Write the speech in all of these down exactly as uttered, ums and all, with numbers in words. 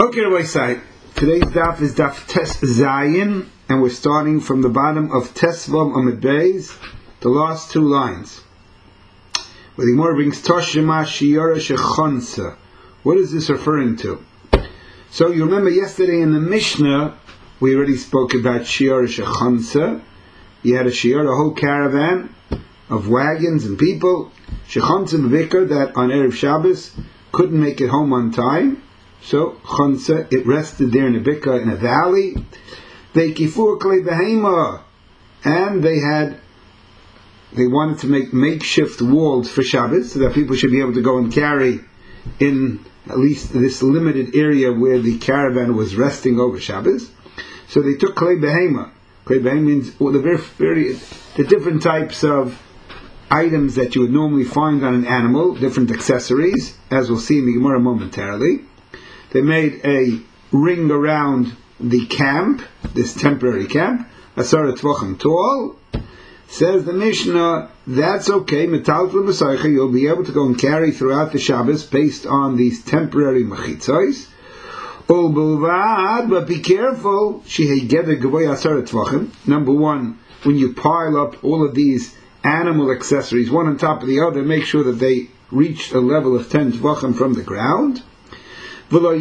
Okay, Rabbi Sai. Today's daf is daf Tes Zayin, and we're starting from the bottom of Tesvav Amid Beis, the last two lines. Where the Gemara brings Toshima Shiyara Shechonsa. What is this referring to? So you remember yesterday in the Mishnah, we already spoke about Shiyara Shechonsa. You had a Shiyara, a whole caravan of wagons and people, Shechonsa B'Vikar, that on Erev Shabbos couldn't make it home on time. So Chonsa, it rested there in a bika in a valley. They kifur klei behema, and they had, they wanted to make makeshift walls for Shabbos so that people should be able to go and carry in at least this limited area where the caravan was resting over Shabbos. So they took klei behema. Klei behema means well, the very, very the different types of items that you would normally find on an animal, different accessories, as we'll see in the Gemara momentarily. They made a ring around the camp, this temporary camp, asara tvachim tall. Says the Mishnah, that's okay, metal l'masaycha, you'll be able to go and carry throughout the Shabbos based on these temporary machitzos. Ul bulvad, but be careful, shehegeder gavoy asara tvachim. Number one, when you pile up all of these animal accessories, one on top of the other, make sure that they reach a level of ten tvachim from the ground. And make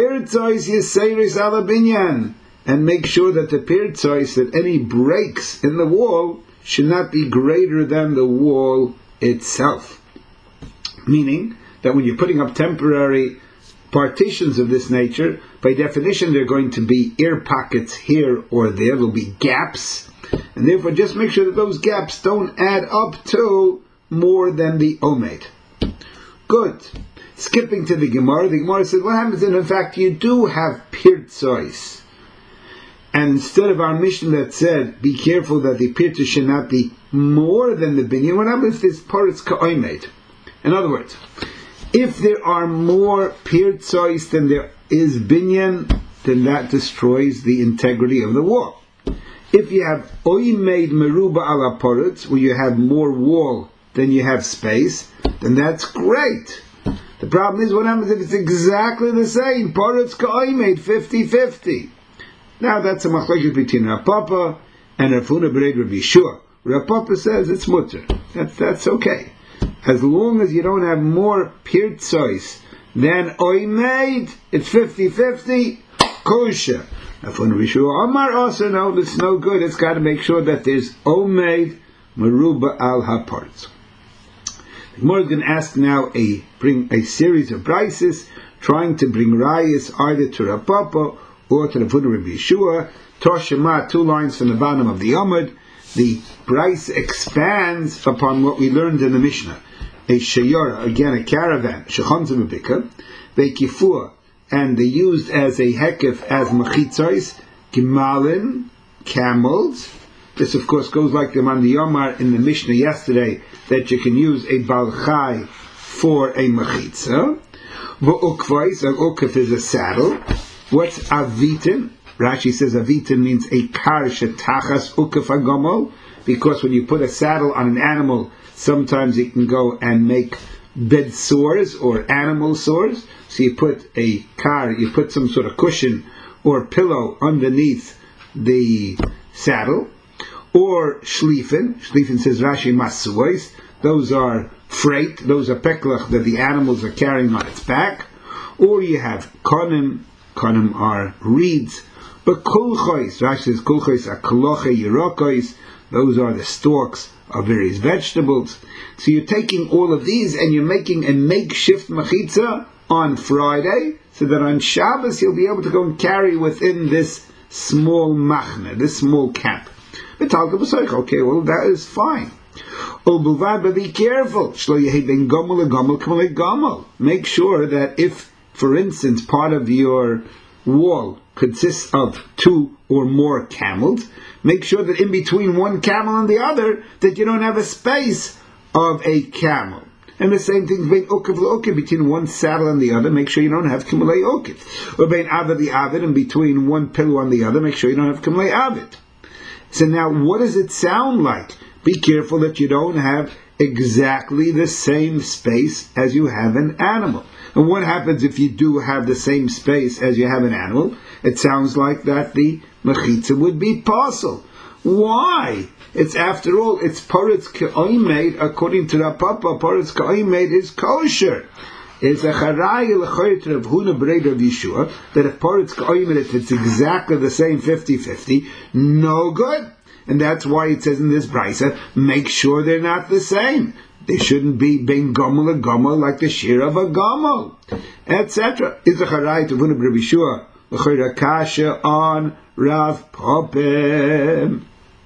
sure that the pirtzois, that any breaks in the wall, should not be greater than the wall itself. Meaning that when you're putting up temporary partitions of this nature, by definition they're going to be air pockets here or there, there'll be gaps, and therefore just make sure that those gaps don't add up to more than the omed. Good. Skipping to the Gemara, the Gemara says, what happens if in fact you do have pirtzois? And instead of our mission that said, be careful that the pirtzois should not be more than the binyan, what happens if this part is ka'omed? In other words, if there are more pirtzois than there is binyan, then that destroys the integrity of the wall. If you have oimed meruba ala parutz, where you have more wall than you have space, then that's great. The problem is, what happens if it's exactly the same? Parutz ka'omed, fifty-fifty. Now that's a machlokes between Rav Papa and Rav Huna b'nei Rabbi Yeshua. Rav Papa says it's mutter. That's, that's okay. As long as you don't have more pirtzois than oimed, it's fifty-fifty, kosher. Rav Huna b'nei Yeshua, Amar also, no, it's no good. It's got to make sure that there's omed meruba al haparutz. The Gemara is going to ask now a bring a series of brises, trying to bring rayas either to Rav Papa or to the Rav Huna Rabbi Yeshua. Toshima, two lines from the bottom of the Amud. The brise expands upon what we learned in the Mishnah. A shayara, again a caravan, shechonza b'bika, ve'kifua, and they used as a hekef as machitzos, gimalin, camels. This, of course, goes like the man the Yomar in the Mishnah yesterday, that you can use a balchai for a machitza. V'ukvais, an ukaf is a saddle. What's avitin? Rashi says avitin means a kar shetachas ukaf agomol, because when you put a saddle on an animal, sometimes it can go and make bed sores or animal sores. So you put a kar, you put some sort of cushion or pillow underneath the saddle. Or shlifin. Shlifin says Rashi masuos. Those are freight. Those are peklach that the animals are carrying on its back. Or you have konim. Konim are reeds. But kulchois. Rashi says kulchois are koloche yirokois. Those are the stalks of various vegetables. So you're taking all of these and you're making a makeshift machitza on Friday, so that on Shabbos you'll be able to go and carry within this small machne, this small camp. Okay, well that is fine. But be careful. Make sure that if, for instance, part of your wall consists of two or more camels, make sure that in between one camel and the other, that you don't have a space of a camel. And the same thing between one saddle and the other, make sure you don't have kimalei okif. Or bein avid the avid, and between one pillow and the other, make sure you don't have kimalei avid. So now, what does it sound like? Be careful that you don't have exactly the same space as you have an animal. And what happens if you do have the same space as you have an animal? It sounds like that the mechitza would be possible. Why? It's after all, it's paretz ka'oimed, according to Rav Papa, paretz ka'oimed is kosher. It's a charai l'chayt Rav Huna b'rei Rav Yeshua, that if paretz ka'oimed, if it's exactly the same fifty-fifty, no good. And that's why it says in this brisa, make sure they're not the same. They shouldn't be ben gomel a gomel like the shir of a gomel, et cetera. Is a charai to Rav Huna b'rei Yeshua l'chayt kasha on Rav Papa.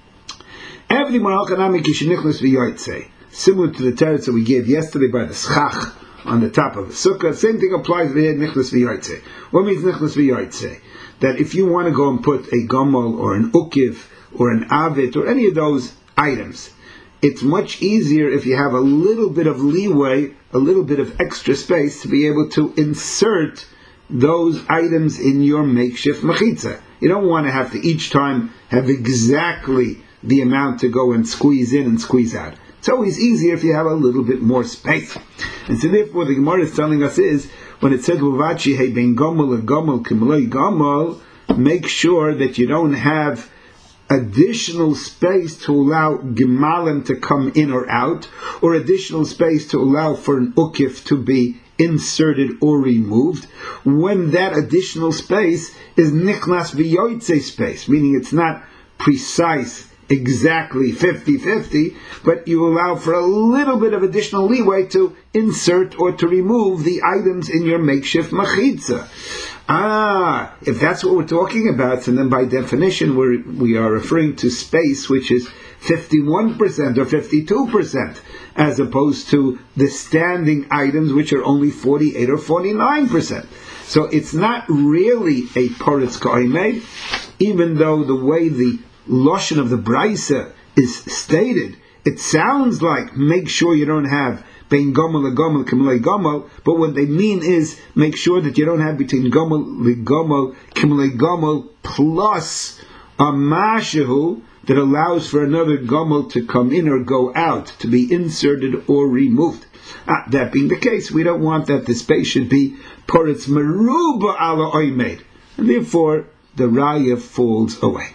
Every Maralkanami Kishinichlis v'yoytze, similar to the teretz that we gave yesterday by the schach on the top of the sukkah, same thing applies to the nichlis v'yoytze. What means nichlis v'yoytze? That if you want to go and put a gomel or an ukiv or an avit or any of those items, it's much easier if you have a little bit of leeway, a little bit of extra space to be able to insert those items in your makeshift mechitza. You don't want to have to each time have exactly the amount to go and squeeze in and squeeze out. It's always easier if you have a little bit more space. And so therefore the Gemara is telling us is, when it says, Uvachi hey ben gomel a gomel kimlei gomel, make sure that you don't have additional space to allow gemalim to come in or out, or additional space to allow for an ukif to be inserted or removed, when that additional space is nichnas v'yoytze space, meaning it's not precise, exactly fifty-fifty, but you allow for a little bit of additional leeway to insert or to remove the items in your makeshift machitza. Ah, if that's what we're talking about, and then by definition we're, we are referring to space which is fifty-one percent or fifty-two percent, as opposed to the standing items which are only forty-eight or forty-nine percent. So it's not really a paretz ka'omed, even though the way the Lashon of the Brisa is stated, it sounds like make sure you don't have bein gomel le gomel kimlei gomel, but what they mean is make sure that you don't have between gomel le gomel kimlei gomel plus a mashahu that allows for another gomel to come in or go out, to be inserted or removed. Ah, that being the case, we don't want that the space should be paretz meruba ala oimed, and therefore the raya falls away.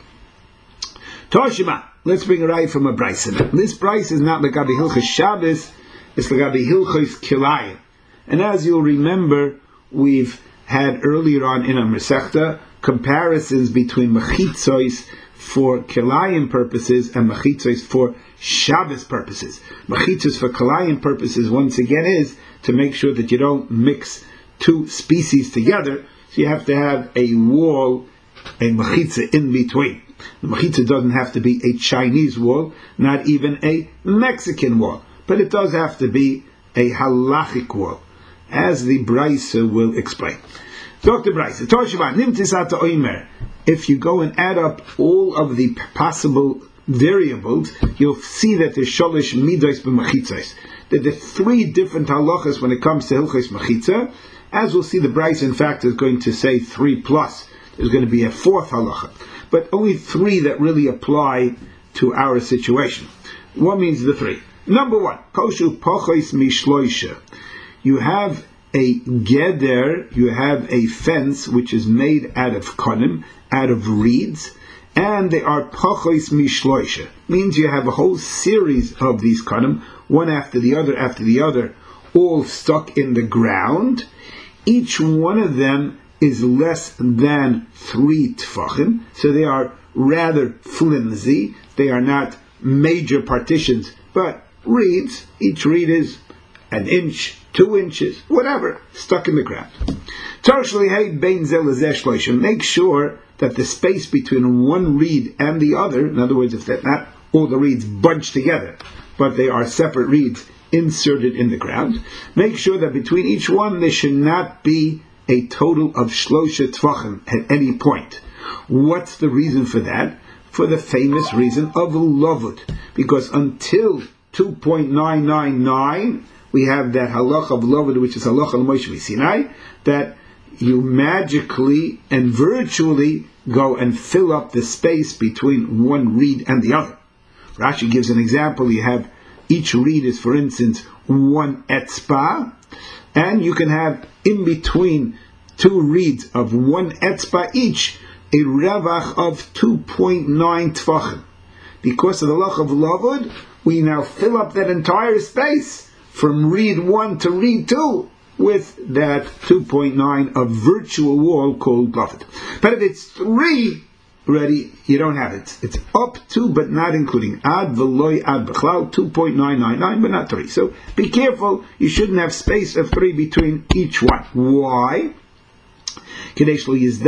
Toshima, let's bring a raya from a brisa. This brisa is not Legabi Hilchos Shabbos, it's Legabi Hilchos Kilayim. And as you'll remember, we've had earlier on in our Masechta comparisons between mechitzos for Kilayim purposes and mechitzos for Shabbos purposes. Mechitzos for Kilayim purposes, once again, is to make sure that you don't mix two species together, so you have to have a wall, a mechitza in between. The mechitza doesn't have to be a Chinese wall, not even a Mexican wall, but it does have to be a halachic wall, as the Brisa will explain. Doctor Brisa, Toshima, Nimtisata Oimer. If you go and add up all of the possible variables, you'll see that there's sholish midos b'mechitzos. That there are three different halachas when it comes to hilchos mechitza. As we'll see, the Brisa, in fact, is going to say three plus. There's going to be a fourth halacha, but only three that really apply to our situation. What means the three? Number one, koshu pochos mishloisha. You have a geder, you have a fence which is made out of konim, out of reeds, and they are pochos mishloisha. Means you have a whole series of these konim, one after the other after the other, all stuck in the ground. Each one of them is less than three tfachim, so they are rather flimsy. They are not major partitions, but reeds. Each reed is an inch, two inches, whatever, stuck in the ground. Make sure that the space between one reed and the other, in other words, if they're not all the reeds bunched together, but they are separate reeds inserted in the ground, make sure that between each one there should not be a total of shlosha tvachim at any point. What's the reason for that? For the famous reason of lavud, because until two point nine nine nine we have that halach of lavud, which is halach al Moshe Sinai, that you magically and virtually go and fill up the space between one reed and the other. Rashi gives an example. You have each reed is, for instance, one etzba. And you can have in between two reeds of one etzba each, a revach of two point nine tfachim. Because of the lach of lavud, we now fill up that entire space from reed one to reed two with that two point nine of virtual wall called lavud. But if it's three, already you don't have it. It's up to but not including. Ad veloy ad b'chlal, two point nine nine nine, but not three. So be careful, you shouldn't have space of three between each one. Why? Because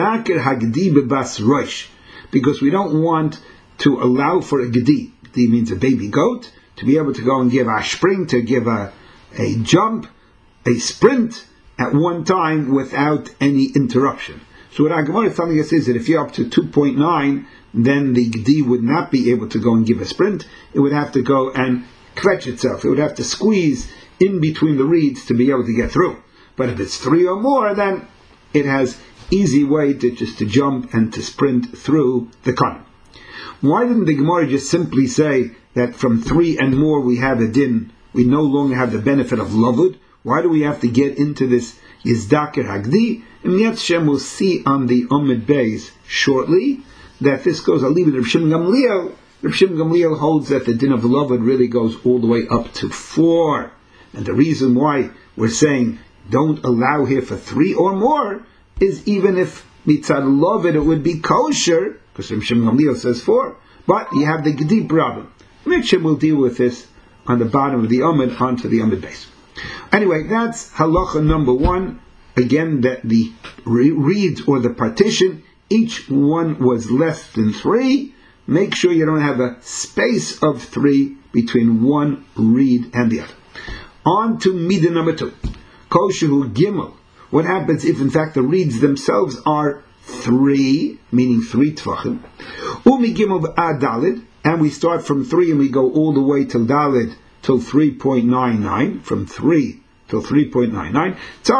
we don't want to allow for a gedi. Gedi means a baby goat, to be able to go and give a spring, to give a, a jump, a sprint at one time without any interruption. So what our Gemara is telling us is that if you're up to two point nine, then the gedi would not be able to go and give a sprint. It would have to go and kvetch itself. It would have to squeeze in between the reeds to be able to get through. But if it's three or more, then it has easy way to just to jump and to sprint through the Kohen. Why didn't the Gemara just simply say that from three and more we have a din, we no longer have the benefit of lavud? Why do we have to get into this Yizdaker Hagdi? And yet Shem will see on the Omid Beis shortly that this goes, I'll leave it to Rav Shimon Gamliel. Rav Shimon Gamliel holds that the din of lavud really goes all the way up to four. And the reason why we're saying don't allow here for three or more is even if mitzad lavud it would be kosher, because Rav Shimon Gamliel says four, but you have the gedi problem. Mitchell will deal with this on the bottom of the Omid onto the Omid base. Anyway, that's halacha number one. Again, that the reeds or the partition, each one was less than three. Make sure you don't have a space of three between one reed and the other. On to midah number two. Koshehu gimel. What happens if in fact the reeds themselves are three, meaning three tvachim? Umi gimel ad dalid, and we start from three and we go all the way till dalid, till three point nine nine, from three till three point nine nine.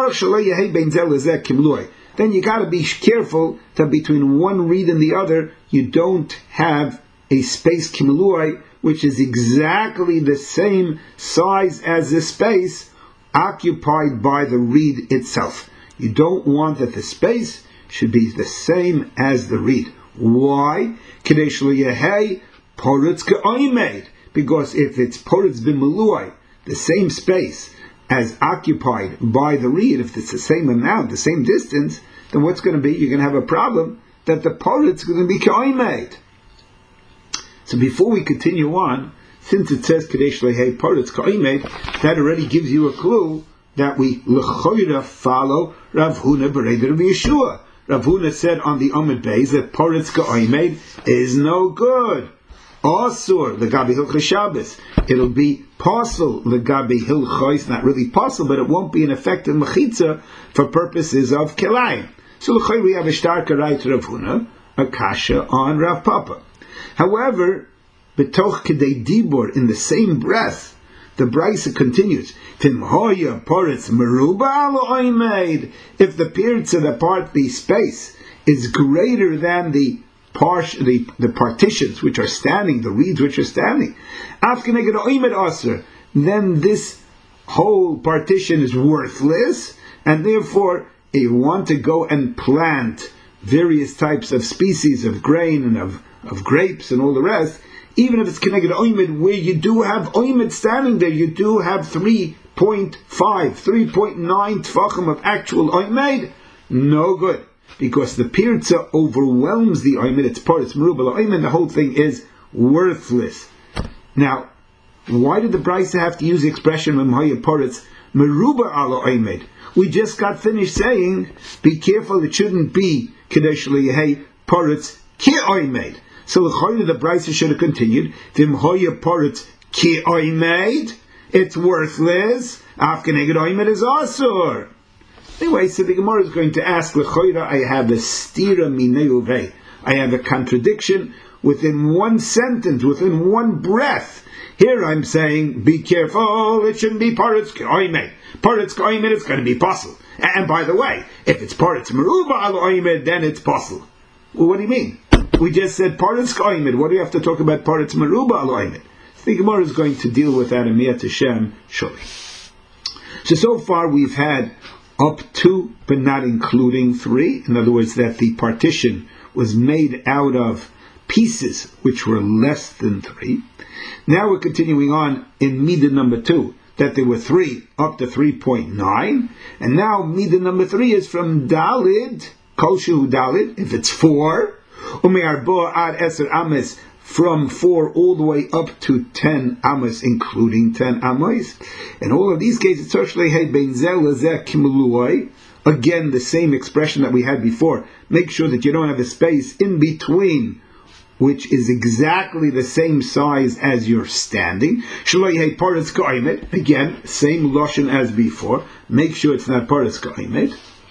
Then you got to be careful that between one reed and the other, you don't have a space kimlui, which is exactly the same size as the space occupied by the reed itself. You don't want that the space should be the same as the reed. Why? Because if it's poritz b'melui, the same space as occupied by the reed, if it's the same amount, the same distance, then what's going to be? You're going to have a problem that the poritz is going to be k'oimed. So before we continue on, since it says kadesh lehei poritz k'oimed, that already gives you a clue that we l'choira follow Rav Huna b'reider of Yeshua. Rav Huna said on the Omid Beis that poritz k'oimed is no good. Asur legabi hilchos Shabbos. It'll be possible legabi hilchos, not really possible, but it won't be an effective mechitza for purposes of kelayim. So l'chayr we have a starker right to Rav Huna, a kasha on Rav Papa. However, betoch kedei dibur, in the same breath, the Brisa continues. Timhoya poritz meruba al oimed. If the pirtza, the part, the space, is greater than the Part, the, the partitions which are standing, the reeds which are standing, then this whole partition is worthless, and therefore if you want to go and plant various types of species of grain and of, of grapes and all the rest, even if it's connected to oimid, where you do have oimid standing there, you do have three point five, three point nine tfachim of actual oimid, no good. Because the pirtza overwhelms the oimid, it's poritz merubah oimid, the whole thing is worthless. Now, why did the Brisa have to use the expression memhoya poritz merubah ala oimid? We just got finished saying, be careful, it shouldn't be kadesh lehei poritz ki oimid. So the Brisa should have continued, vimhoya poritz ki oimid, it's worthless, afkeneged oimid is asur. Anyway, so the Gemara is going to ask, L'choira, I have a stira minei, I have a contradiction within one sentence, within one breath. Here I'm saying, be careful, it shouldn't be paritz k'oimed. Paritz k'oimed, it's going to be possible. And by the way, if it's paritz meruba al oimed, then it's possible. Well, what do you mean? We just said paritz k'oimed. What do you have to talk about paritz meruba al oimed? The Gemara is going to deal with that in Miyat Hashem shortly. So, so far we've had up to, but not including three. In other words, that the partition was made out of pieces which were less than three. Now we're continuing on in Midah number two, that there were three up to three point nine. And now Midah number three is from Dalid, Kol Shehu Dalid, if it's four, Ume'arboa ad Eser Ames, from four all the way up to ten Amos, including ten Amos. In all of these cases, again, the same expression that we had before. Make sure that you don't have a space in between, which is exactly the same size as you're standing. Again, same lashon as before. Make sure it's not paras ka'omed.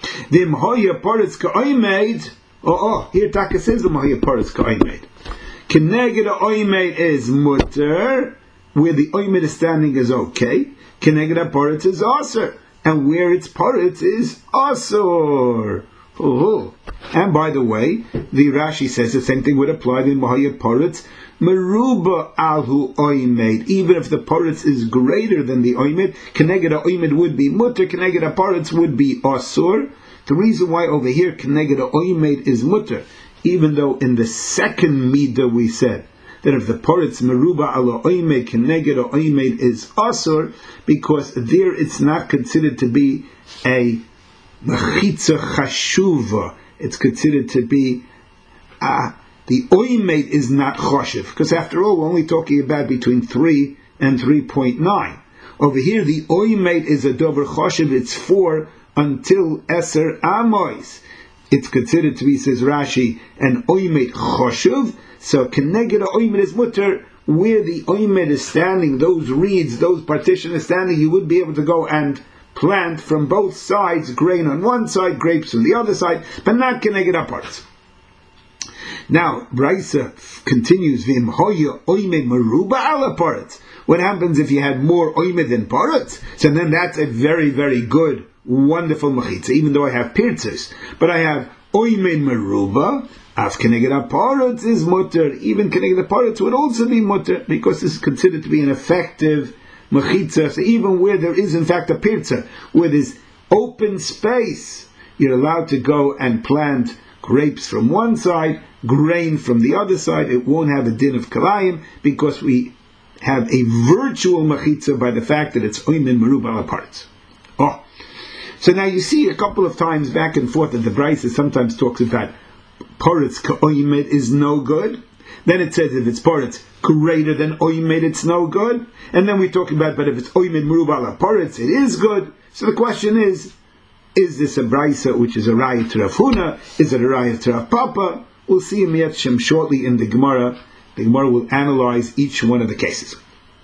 Oh, oh, here Taka says the Mahia paras ka'omed. Keneged oimed is mutter, where the oimed is standing is okay. Keneged paritz is aser, and where it's paritz is asur. Oh, and by the way, the Rashi says the same thing would apply in Mahaya paritz meruba alhu oimed. Even if the paritz is greater than the oimed, keneged oimed would be mutter, keneged paritz would be asur. The reason why over here keneged oimed is mutter, even though in the second midah we said that if the paritz meruba ala oimed keneged oimed is asur, because there it's not considered to be a mechitza chashuva. It's considered to be uh, the oimed is not choshev, because after all we're only talking about between three and three point nine. Over here the oimed is a dover choshev. It's four until eser amos. It's considered to be, says Rashi, an oimed choshev. So keneged oimed is mutter. Where the oimed is standing, those reeds, those partitions are standing, you would be able to go and plant from both sides, grain on one side, grapes on the other side, but not keneged parts. Now, Braisa continues, Vim hoya oimed meruba ala parts. What happens if you had more oimed than parts? So then that's a very, very good, wonderful mechitza, even though I have pirtzes. But I have oimed meruba, af keneged parts is mutter. Even keneged parts would also be mutter, because this is considered to be an effective mechitza. So even where there is in fact a pirza, where there's open space, you're allowed to go and plant grapes from one side, grain from the other side. It won't have a din of kalayim, because we have a virtual mechitza by the fact that it's oimed meruba ala parts. Oh, so now you see a couple of times back and forth that the Braisa sometimes talks about paritz ka'oimed is no good. Then it says if it's paritz greater than oimed, it's no good. And then we talk about, but if it's oimed meruba ala paritz, it is good. So the question is, is this a Braisa which is a raya to Rav Huna? Is it a raya to Rav Papa? We'll see in Miyat Shem shortly in the Gemara. The Gemara will analyze each one of the cases.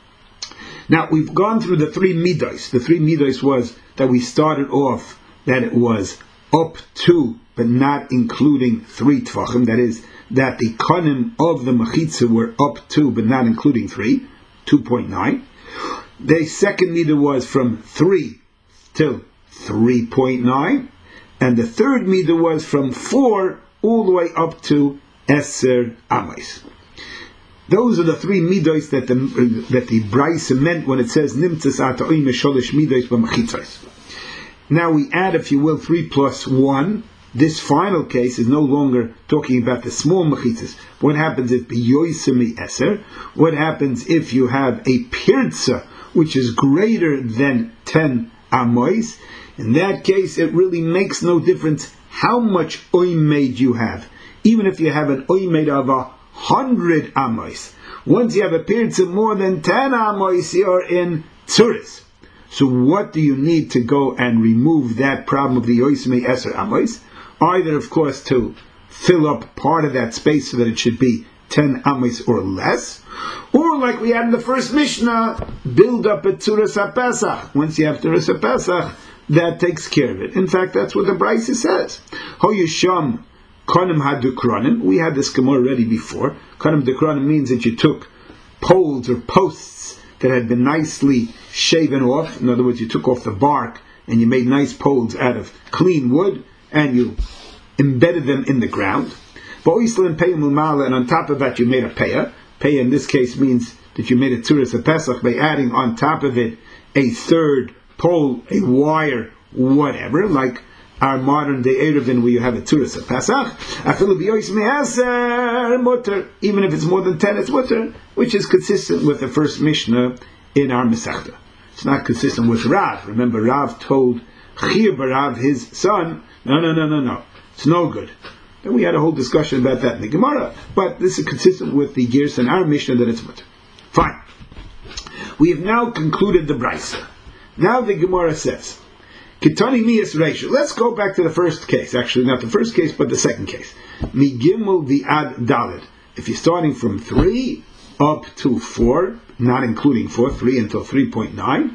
Now, we've gone through the three midos. The three midos was that we started off that it was up to, but not including three tvachim. That is, that the kanim of the mechitza were up to, but not including three, two point nine. The second midah was from three till three point nine. And the third midah was from four all the way up to eser amos. Those are the three midos that the that the Braisa meant when it says nimtzas ata oime sholish midos b'machitzos. Now we add, if you will, three plus one. This final case is no longer talking about the small mechitzas. What happens if b'yoisemi eser? What happens if you have a pirza which is greater than ten amos? In that case, it really makes no difference how much oimed you have. Even if you have an oimed of a hundred amos, once you have a pirza more than ten amos, you're in tzuris. So what do you need to go and remove that problem of the yoismi eser amos? Either, of course, to fill up part of that space so that it should be ten amos or less, or like we had in the first Mishnah, build up a tzuras HaPesach. Once you have tzuras HaPesach, that takes care of it. In fact, that's what the Braisa says. Ho yisham kanim hadukronim. We had this Gemara already before. Kanim dukronim means that you took poles or posts that had been nicely shaven off. In other words, you took off the bark and you made nice poles out of clean wood, and you embedded them in the ground. And on top of that you made a peah. Peah in this case means that you made a tzuras HaPesach by adding on top of it a third pole, a wire, whatever, like our modern day Erevin where you have a Turas of Pesach, even if it's more than ten, it's mutter, which is consistent with the first Mishnah in our Masechta. It's not consistent with Rav. Remember, Rav told Chir Barav, his son, no, no, no, no, no, it's no good. And we had a whole discussion about that in the Gemara, but this is consistent with the Girs in our Mishnah that it's mutter. Fine. We have now concluded the Brisa. Now the Gemara says, Kitani miyas reisha. Let's go back to the first case. Actually, not the first case, but the second case. Mi gimel vi'ad daled. If you're starting from three up to four, not including four, three until three point nine,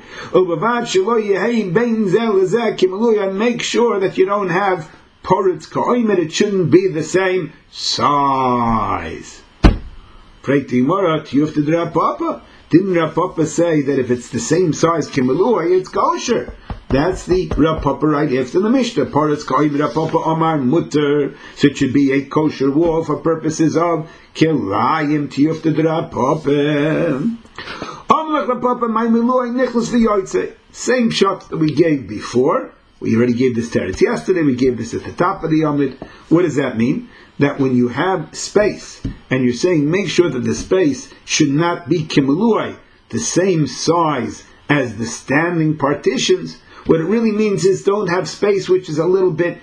make sure that you don't have poritz ka'oimet. It shouldn't be the same size. Didn't Rav Papa say that if it's the same size kimalui, it's kosher? That's the Rav Papa right after the Mishnah. Paretz ka'oimet Rav Papa Amar mutter. So it should be a kosher wall for purposes of kilayim tiyufta Rav Papa. Amar Rav Papa my milui nichlas v'yoytze. Same shot that we gave before. We already gave this teretz yesterday. We gave this at the top of the Amid. What does that mean? That when you have space, and you're saying make sure that the space should not be kimalui, the same size as the standing partitions, what it really means is don't have space which is a little bit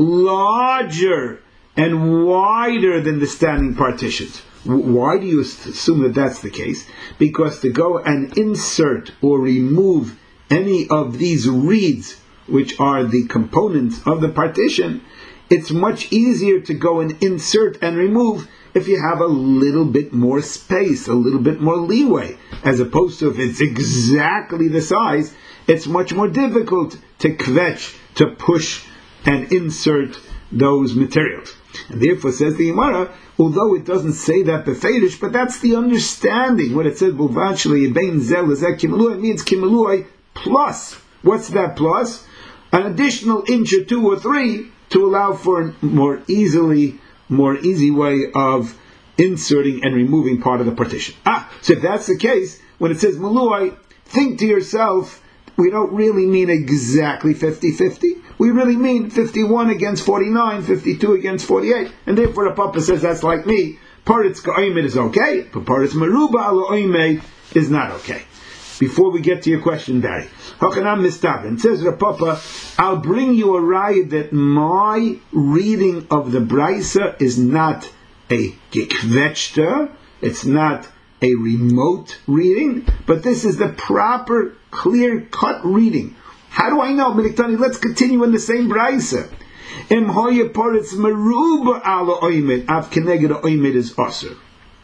larger and wider than the standing partitions. Why do you assume that that's the case? Because to go and insert or remove any of these reeds, which are the components of the partition, it's much easier to go and insert and remove if you have a little bit more space, a little bit more leeway, as opposed to if it's exactly the size, it's much more difficult to kvetch, to push and insert those materials. And therefore, says the Gemara, although it doesn't say that befedish, but that's the understanding. When it says Bulvachli bein zel lezek kimalui, it means kimalui plus. What's that plus? An additional inch or two or three to allow for a more easily, more easy way of inserting and removing part of the partition. Ah, so if that's the case, when it says malui, think to yourself, we don't really mean exactly fifty-fifty. We really mean fifty-one against forty-nine, fifty-two against forty-eight. And therefore the Papa says that's like me. Paritz ka'oimet is okay, but Paritz meruba ala oimet is not okay. Before we get to your question, Barry, Hochanam Mistavin says the Papa, I'll bring you a ride that my reading of the Brisa is not a gekvetchter, it's not a remote reading, but this is the proper, clear-cut reading. How do I know? Miliktani, let's continue in the same Brisa. Em hoye paritz meruba ala oimet, av keneged oimet is osir.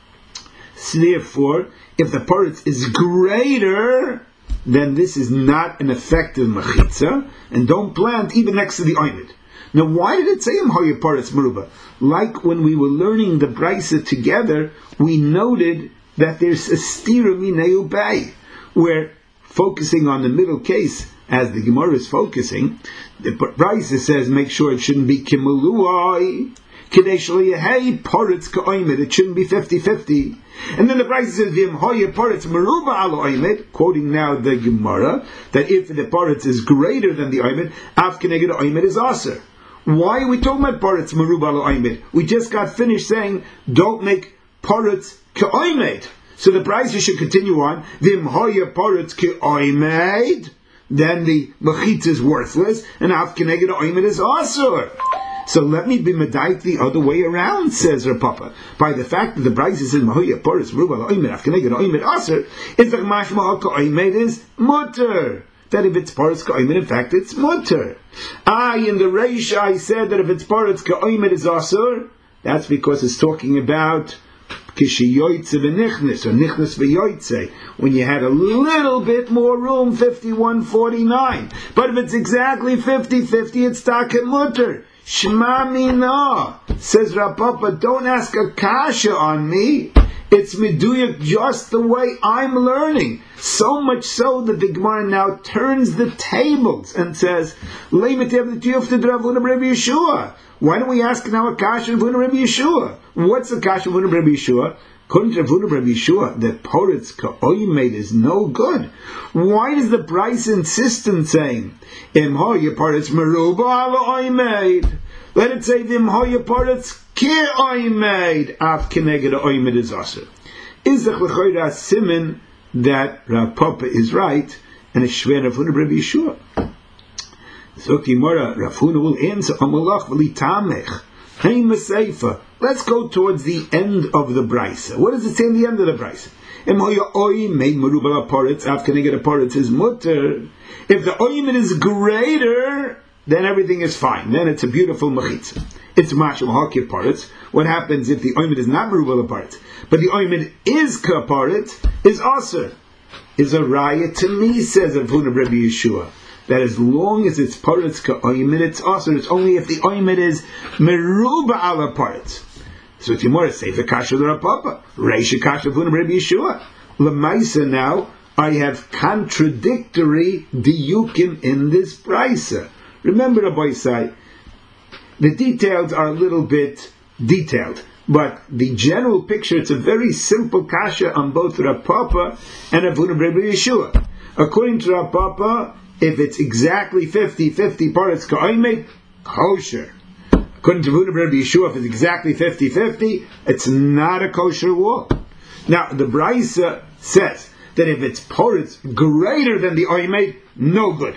So therefore, if the paritz is greater, then this is not an effective mechitza, and don't plant even next to the oimet. Now, why did it say em hoye paritz meruba? Like when we were learning the Brisa together, we noted that there's a stira minei ubay, where focusing on the middle case, as the Gemara is focusing, the Brisa says make sure it shouldn't be kimuluai, hey paritz ka'oimet, it shouldn't be fifty-fifty. And then the Brisa says v'im hoye paritz meruba al oimet, quoting now the Gemara, that if the paritz is greater than the oimet, af keneged oimet is aser. Why are we talking about paritz meruba al oimet? We just got finished saying don't make paritz ka'oimet. So the Brisa should continue on, v'im hoye paritz ka'oimet, then the mechitza is worthless, and af keneged oimet is aser. So let me be medayik the other way around, says Rav Papa. By the fact that the Brisa says mahoya paritz meruba oimet af keneged oimet aser, is the mashma ka'oimet is mutter. That if it's paritz ka'oimet, in fact it's mutter. I in the Reish I said that if it's paritz ka'oimet is aser, that's because it's talking about kishiyoytze v'nichnes, or nichnes v'yoytze, when you had a little bit more room, fifty-one forty-nine. But if it's exactly fifty-fifty, it's taken mutter. Shema mina, says Rav Papa, don't ask a kasha on me. It's meduyak just the way I'm learning. So much so that the Gemara now turns the tables and says, why don't we ask now a kasha of Rabbi Yeshua? What's the kasha of Rabbi Yeshua? According to Rav Huna Rabbi Yeshua, that poritz ka'oimed is no good. Why does the Bryce insist in saying, Im hoya poritz meruba ala oimed? Let it say, Im hoya poritz ki'oimed, af keneged oimed is aser. Is the l'choira simin that Rav Papa is right, and it's shver Rav Huna Rabbi Yeshua? So Timora, Rav Huna will answer, Amalach v'litamech, heim v'seifa. Let's go towards the end of the Brisa. What does it say in the end of the Brisa? Im hoya oimed meruba ala poritz, af keneged poritz is mutter. If the oimed is greater, then everything is fine. Then it's a beautiful mechitza. It's mashal hakir poritz. What happens if the oimed is not meruba ala poritz, but the oimed is kaparit, is aser? Is a raya to me, says Rav Huna Rabbi Yeshua, that as long as it's poritz ka-oimed, it's aser. It's only if the oimed is meruba ala poritz. So Timor is Sefer Kasha the Rav Papa, Reisha Kasha Rav Huna Rabbi Yeshua. Lemaisa now, I have contradictory diyukim in this brisa. Remember, Rabbi Isai, the details are a little bit detailed, but the general picture, it's a very simple kasha on both Rav Papa and Rav Huna Rabbi Yeshua. According to Rav Papa, if it's exactly fifty-fifty poritz ka'oimed, kosher. According to Rav Huna Rabbi Yeshua, if it's exactly fifty-fifty, it's not a kosher wall. Now, the Brisa says that if it's poritz greater than the oimed, no good.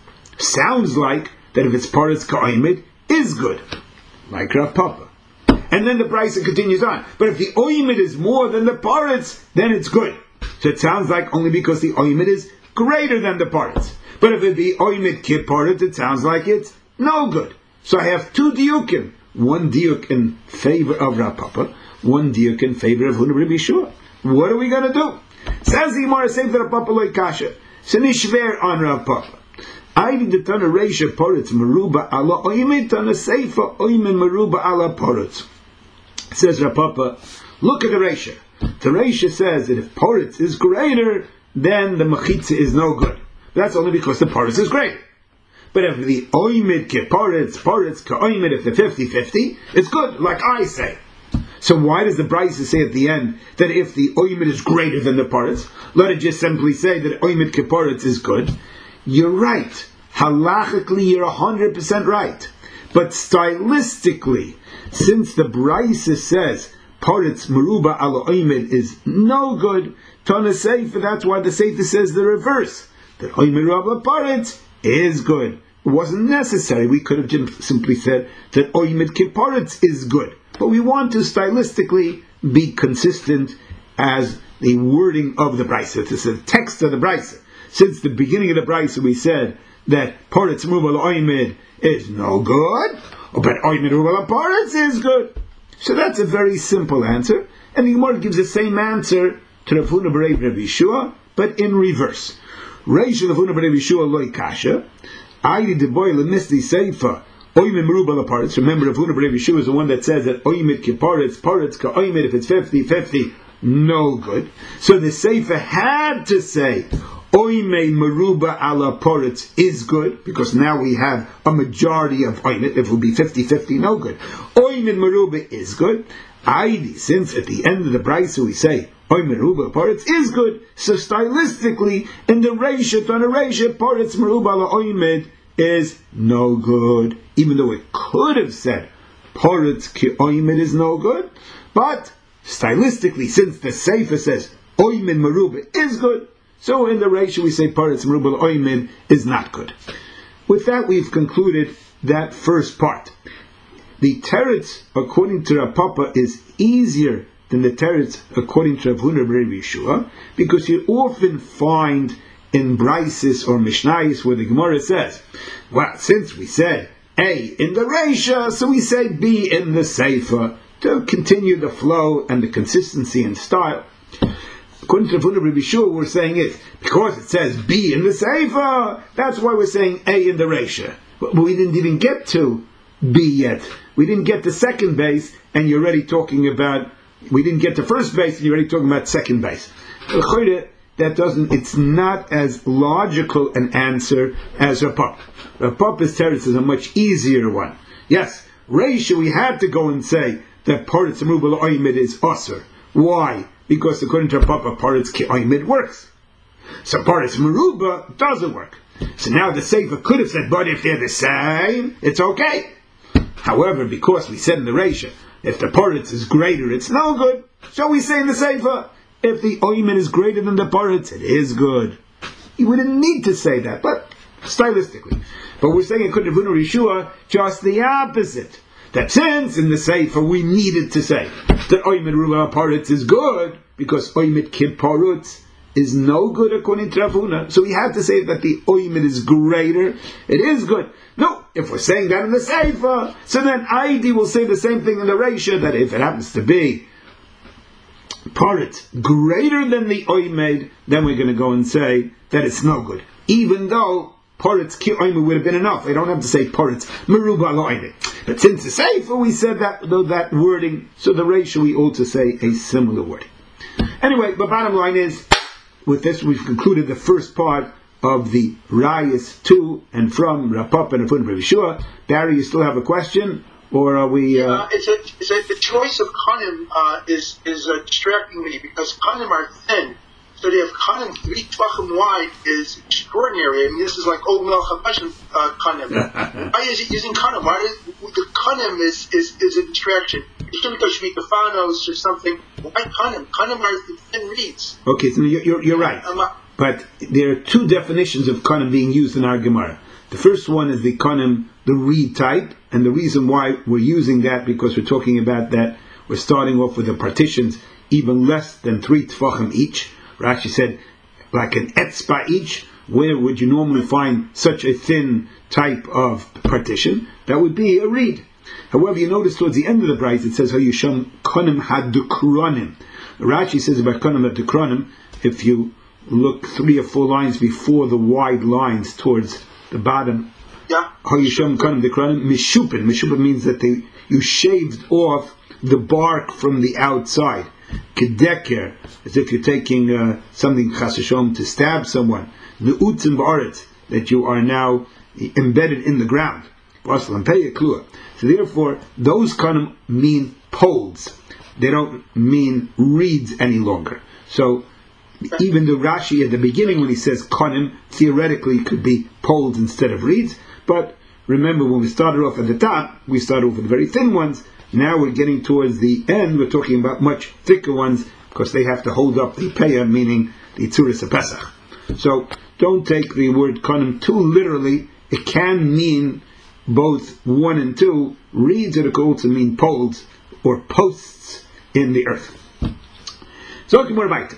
Sounds like that if it's poritz ka'oimed, is good. Like Rav Papa. And then the Brisa continues on. But if the oimed is more than the poritz, then it's good. So it sounds like only because the oimed is greater than the poritz. But if it be oimed kiporitz, it sounds like it's no good. So I have two diukim. One diuk in favor of Rav Papa, one diuk in favor of Huna Rabbi Yeshua. What are we going to do? Says the Gemara, say Rav Papa loy kasha. Sinishver on Rav Papa. I did the tana reisha poritz meruba ala oimed tana seifa oimed meruba ala poritz. Says Rav Papa, look at the reisha. The reisha says that if poritz is greater, then the mechitza is no good. That's only because the poritz is greater. But if the oimed ke poritz, poritz ke oimed, if the fifty-fifty, it's good, like I say. So why does the Brisa say at the end that if the oimed is greater than the poritz, let it just simply say that oimed ke poritz is good? You're right. Halachically, you're one hundred percent right. But stylistically, since the Brisa says poritz meruba ala oimed is no good, Tana Seifa, that's why the Seifa says the reverse. That oimed meruba ala poritz is good. It wasn't necessary. We could have just simply said that oimed kiporitz is good. But we want to stylistically be consistent as the wording of the Brisa. This is the text of the Brisa. Since the beginning of the Brisa we said that poritz meruba ala oimed is no good, but oimed meruba ala poritz is good. So that's a very simple answer. And the Gemara gives the same answer to Rav Huna bar Rabbi Yeshua, but in reverse. Reish Rav Huna bar Rabbi Yeshua loy kasha. Aydi de boy lemisli seifa oimed meruba ala poritz. Remember, Rav Huna bar Rabbi Yeshua is the one that says that oimed ki poritz, poritz ka oimed, if it's fifty-fifty, no good. So the seifa had to say oimed meruba ala poritz is good, because now we have a majority of oimed. If it would be fifty-fifty, no good. Oimed meruba is good. Aydi, since at the end of the Brisa we say oimed meruba poritz is good, so stylistically in the reisha on a reisha poritz meruba ala oimed is no good, even though it could have said poritz ki oimed is no good, but stylistically, since the Seifa says oimed meruba is good, so in the reisha we say poritz meruba ala oimed is not good. With that, we've concluded that first part. The teretz, according to Rav Papa, is easier than the teretz according to Rav Huna bar Rabbi Yeshua, because you often find in Brises or Mishnayos where the Gemara says, well, since we said A in the Reisha, so we say B in the Seifa, to continue the flow and the consistency and style. According to Rav Huna bar Rabbi Yeshua, we're saying it because it says B in the Seifa, that's why we're saying A in the Reisha. But we didn't even get to B yet. We didn't get to second base, and you're already talking about. We didn't get to first base, and you're already talking about second base. That doesn't. It's not as logical an answer as Rav Papa. Rav Papa's teretz is a much easier one. Yes, Reisha, we had to go and say that poritz meruba ala oimed is aser. Why? Because according to Papa, Paritz Ki'oimid works. So Paritz Meruba doesn't work. So now the Sefer could have said, but if they're the same, it's okay. However, because we said in the Reisha, if the Paritz is greater, it's no good. So we say in the Sefer, if the Oimen is greater than the Paritz, it is good. You wouldn't need to say that, but stylistically. But we're saying it could have been a Rishua, just the opposite. That since in the Sefer we needed to say that Oimen Ruba Paritz is good, because Oimen Kid Paritz is no good according to Rav Huna. So we have to say that the Oimen is greater. It is good. No, if we're saying that in the Sefer, so then Aidi will say the same thing in the Reisha, that if it happens to be Paritz greater than the Oimed, then we're going to go and say that it's no good. Even though Paritz Ki Oimed would have been enough. I don't have to say Paritz Meruba Loimed. But since the Sefer we said that, though that wording, so the Reisha we ought to say a similar wording. Anyway, the bottom line is, with this we've concluded the first part of the Rayas to and from Rapapa and Afun Yeshua. Barry, you still have a question? Or are we... Uh... Uh, it's, a, it's a, the choice of Kanim uh, is, is uh, distracting me, because Kanim are thin. So they have Kanim three tvachim wide is extraordinary. I mean, this is like Old Melech HaBashim uh, Kanim. Why is it using Kanim? Why is, the Kanim is, is, is a distraction. You shouldn't go Shmikafanos or something. Why Kanim? Kanim are thin reeds. Okay, so you're, you're, you're right. Um, but there are two definitions of Kanim being used in our Gemara. The first one is the Kanim, the reed type, and the reason why we're using that, because we're talking about that, we're starting off with the partitions even less than three tefachim each. Rashi said, like an etzba each. Where would you normally find such a thin type of partition? That would be a reed. However, you notice towards the end of the Braisa it says, "Hayusham Kanim Hadukronim." Rashi says about Kanim Hadukronim, if you look three or four lines before the wide lines towards the bottom, Hayusham Kanim Hadukronim Mishupin. Mishupin means that they you shaved off the bark from the outside. Kedeker, as if you're taking uh, something chasashom to stab someone. Neutzim ba'aretz, that you are now embedded in the ground. So therefore, those kanim mean poles. They don't mean reeds any longer. So even the Rashi at the beginning, when he says kanim, theoretically could be poles instead of reeds. But remember, when we started off at the top, we started off with very thin ones. Now we're getting towards the end, we're talking about much thicker ones, because they have to hold up the peah, meaning the tzuris Pesach. So don't take the word kanim too literally. It can mean both one and two. Reeds are could also mean poles or posts in the earth. So okay, more about it.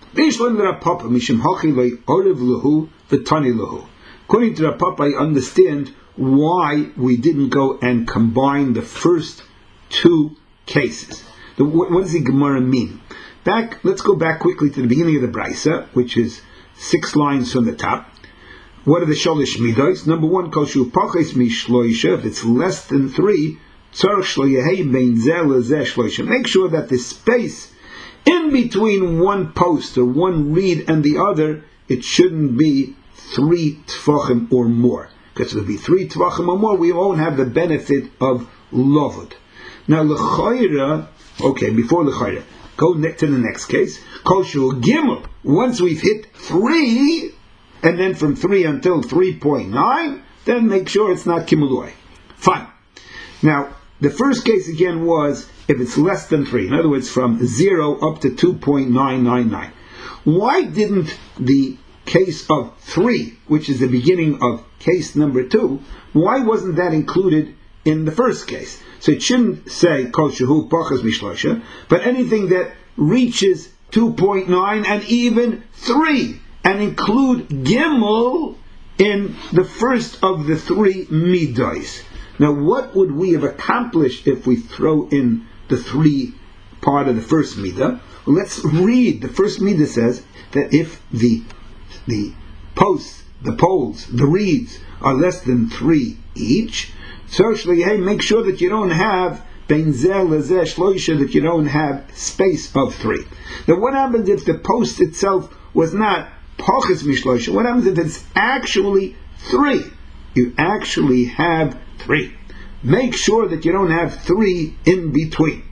According to the Papa, I understand why we didn't go and combine the first two cases. The, what, what does the Gemara mean? Back, let's go back quickly to the beginning of the Braisa, which is six lines from the top. What are the sholish midos? Number one, koshu paches mishloisha. If it's less than three, tzarich shloyehei bein zeh lezeh shloisha. Make sure that the space in between one post or one reed and the other, it shouldn't be three tefachim or more. Because if it would be three tefachim or more, we won't have the benefit of lovud. Now, l'chayra, okay, before l'chayra, go ne- to the next case. Koshu gimel. Once we've hit three, and then from three until three point nine, then make sure it's not kimuloi. Fine. Now, the first case again was if it's less than three. In other words, from zero up to two point nine nine nine. Why didn't the case of three, which is the beginning of case number two, why wasn't that included in the first case? So it shouldn't say kol shehu pachas mishlosha, but anything that reaches two point nine and even three, and include gimel in the first of the three midos. Now, what would we have accomplished if we throw in the three part of the first midah? Well, let's read. The first midah says that if the the posts, the poles, the reeds are less than three each, socially, hey, make sure that you don't have bein zeh lezeh shloisha, that you don't have space of three. Now, what happens if the post itself was not pachas mishloisha? What happens if it's actually three? You actually have three. Make sure that you don't have three in between.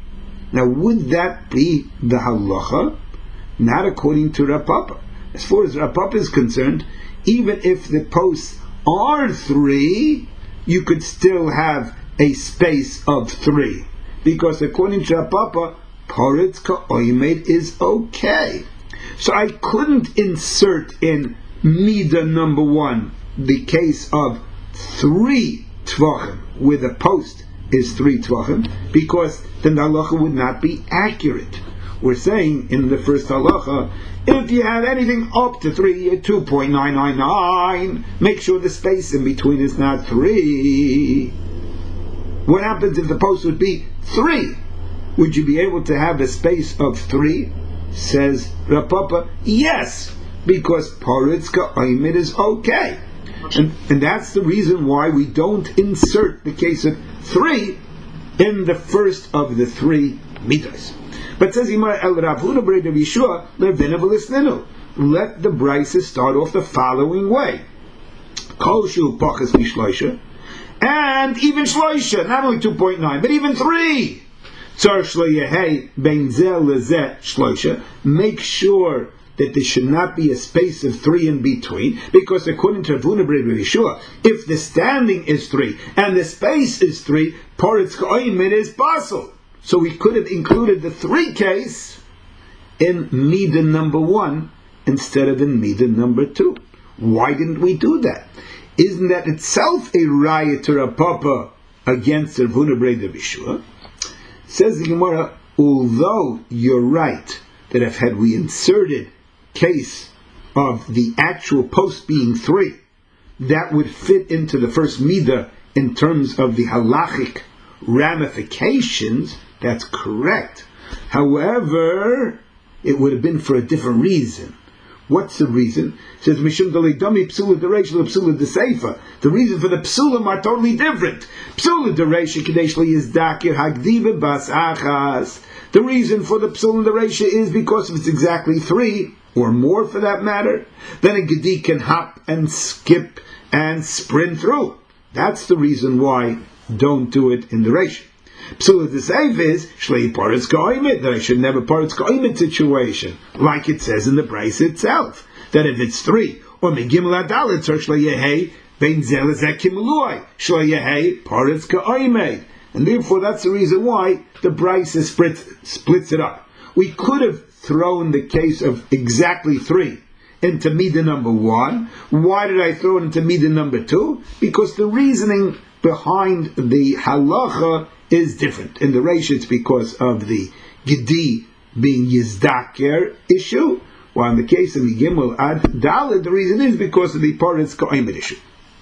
Now, would that be the halacha? Not according to Rav Papa. As far as Rav Papa is concerned, even if the posts are three, you could still have a space of three. Because according to Rav Papa, Poritz Ka'oimed is okay. So I couldn't insert in Midah number one the case of three Tvachim, where the post is three Tvachim, because then the halacha would not be accurate. We're saying in the first halacha, if you have anything up to three, two point nine nine nine, make sure the space in between is not three. What happens if the post would be three? Would you be able to have a space of three? Says Rav Papa, yes, because Poritz Ka'oimed is okay. And, and that's the reason why we don't insert the case of three in the first of the three midas. But says Imar El Rav Huna B'Rei Rav Yeshua Levina V'Lisninu. Let the brisa start off the following way: Kol Shu Pachas Mishloisha, and even Shloisha, not only two point nine, but even three. Tzar Shlo Yehei Bein Zeh Lezeh Shloisha. Make sure that there should not be a space of three in between, because according to Rav Huna B'Rei Rav Yeshua, if the standing is three and the space is three, Poritz Ka'oimed is basel. So we could have included the three case in Midah number one instead of in Midah number two. Why didn't we do that? Isn't that itself a raya to Rav Papa against Rav Huna B'Rei Rav Yeshua? Says the Gemara, although you're right that if had we inserted case of the actual post being three, that would fit into the first Midah in terms of the halachic ramifications, that's correct. However, it would have been for a different reason. What's the reason? It says Mishum Dalidami Psula Deresh Psula Deseifa. The reason for the Psulim are totally different. Psula Deresh Kadesh is Dakir Hagdiva Bas Achas. The reason for the Psulim Deresh is because if it's exactly three, or more for that matter, then a Gedi can hop and skip and sprint through. That's the reason why don't do it in the ratio. Psula Deseifa is Shlei Poritz Ka'oimed, that I should never Poritz Ka'oimed situation, like it says in the Braisa itself, that if it's three, or Megimel Adalit, Tzar Shlo Yehei Bein Zeh Lezeh Kimului, Shlo Yehei Poritz Ka'oimed. And therefore that's the reason why the Braisa splits, splits it up. We could have thrown the case of exactly three into Midah number one. Why did I throw it into Midah number two? Because the reasoning behind the halacha is different. In the ratio, it's because of the Gedi being Yizdaker issue, while in the case of the Gimel Ad Daled, the reason is because of the Poritz Ka'oimed issue.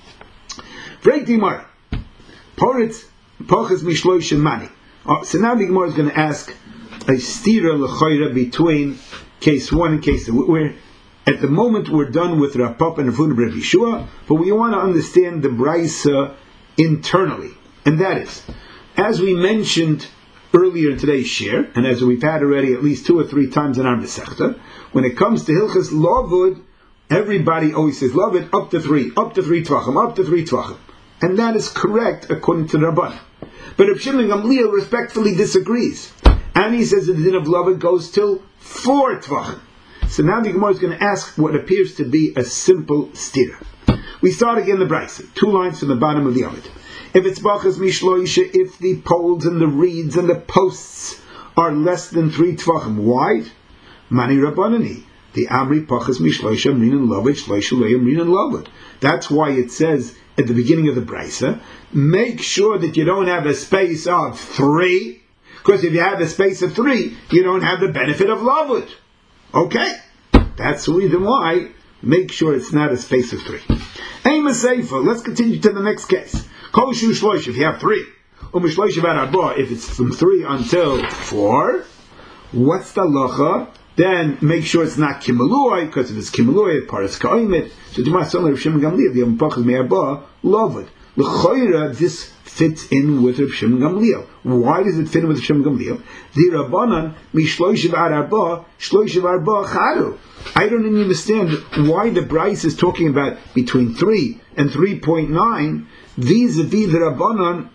Freit Dimar, Poritz Pachas Mishloisha Mani. So now the Gemara is going to ask a stira l'chayra between case one and case two. We're, at the moment we're done with Rav Papa and Rav Huna B'Rei Yeshua, but we want to understand the Braisa internally. And that is, as we mentioned earlier in today's share, and as we've had already at least two or three times in our Masechta, when it comes to Hilchas Lavud, everybody always says Lavud up to three, up to three Tvachim, up to three Tvachim. And that is correct according to the Rabban. But Reb Shimon Gamliel respectfully disagrees. And he says that the din of Lavud goes till four Tvachim. So now the Gemara is going to ask what appears to be a simple stira. We start again the Braisa, two lines from the bottom of the Amid. If it's Bachas Mishloisha, if the poles and the reeds and the posts are less than three Tvachim wide, Mani Rabbanani, the Amri Pachas Mishloisha, Mrinan Lavud, Shloisha Leia, Mrinan Lavud. That's why it says at the beginning of the Braisa, make sure that you don't have a space of three, because if you have a space of three, you don't have the benefit of Lavud. Okay? That's the reason why. Make sure it's not a space of three. Aim a Seifa. Let's continue to the next case. Kol Shu Shloish, if you have three. Umishloish Bar Arba, if it's from three until four. What's the locha? Then make sure it's not Kimalui, because if it's Kimalui, Poritz Ka'oimed. So Jumah Somer Rav Shimon Gamliel, the Yom Pachas Me'arba, Lavud. L'choira, this fits in with Rav Shimon Gamliel. Why does it fit in with Rav Shimon Gamliel? The Rabbanan, Mishloish Bar Arba, Shloish Bar Arba Charu. I don't even understand why the Braisa is talking about between three and three point nine vis-a-vis the Rabbanan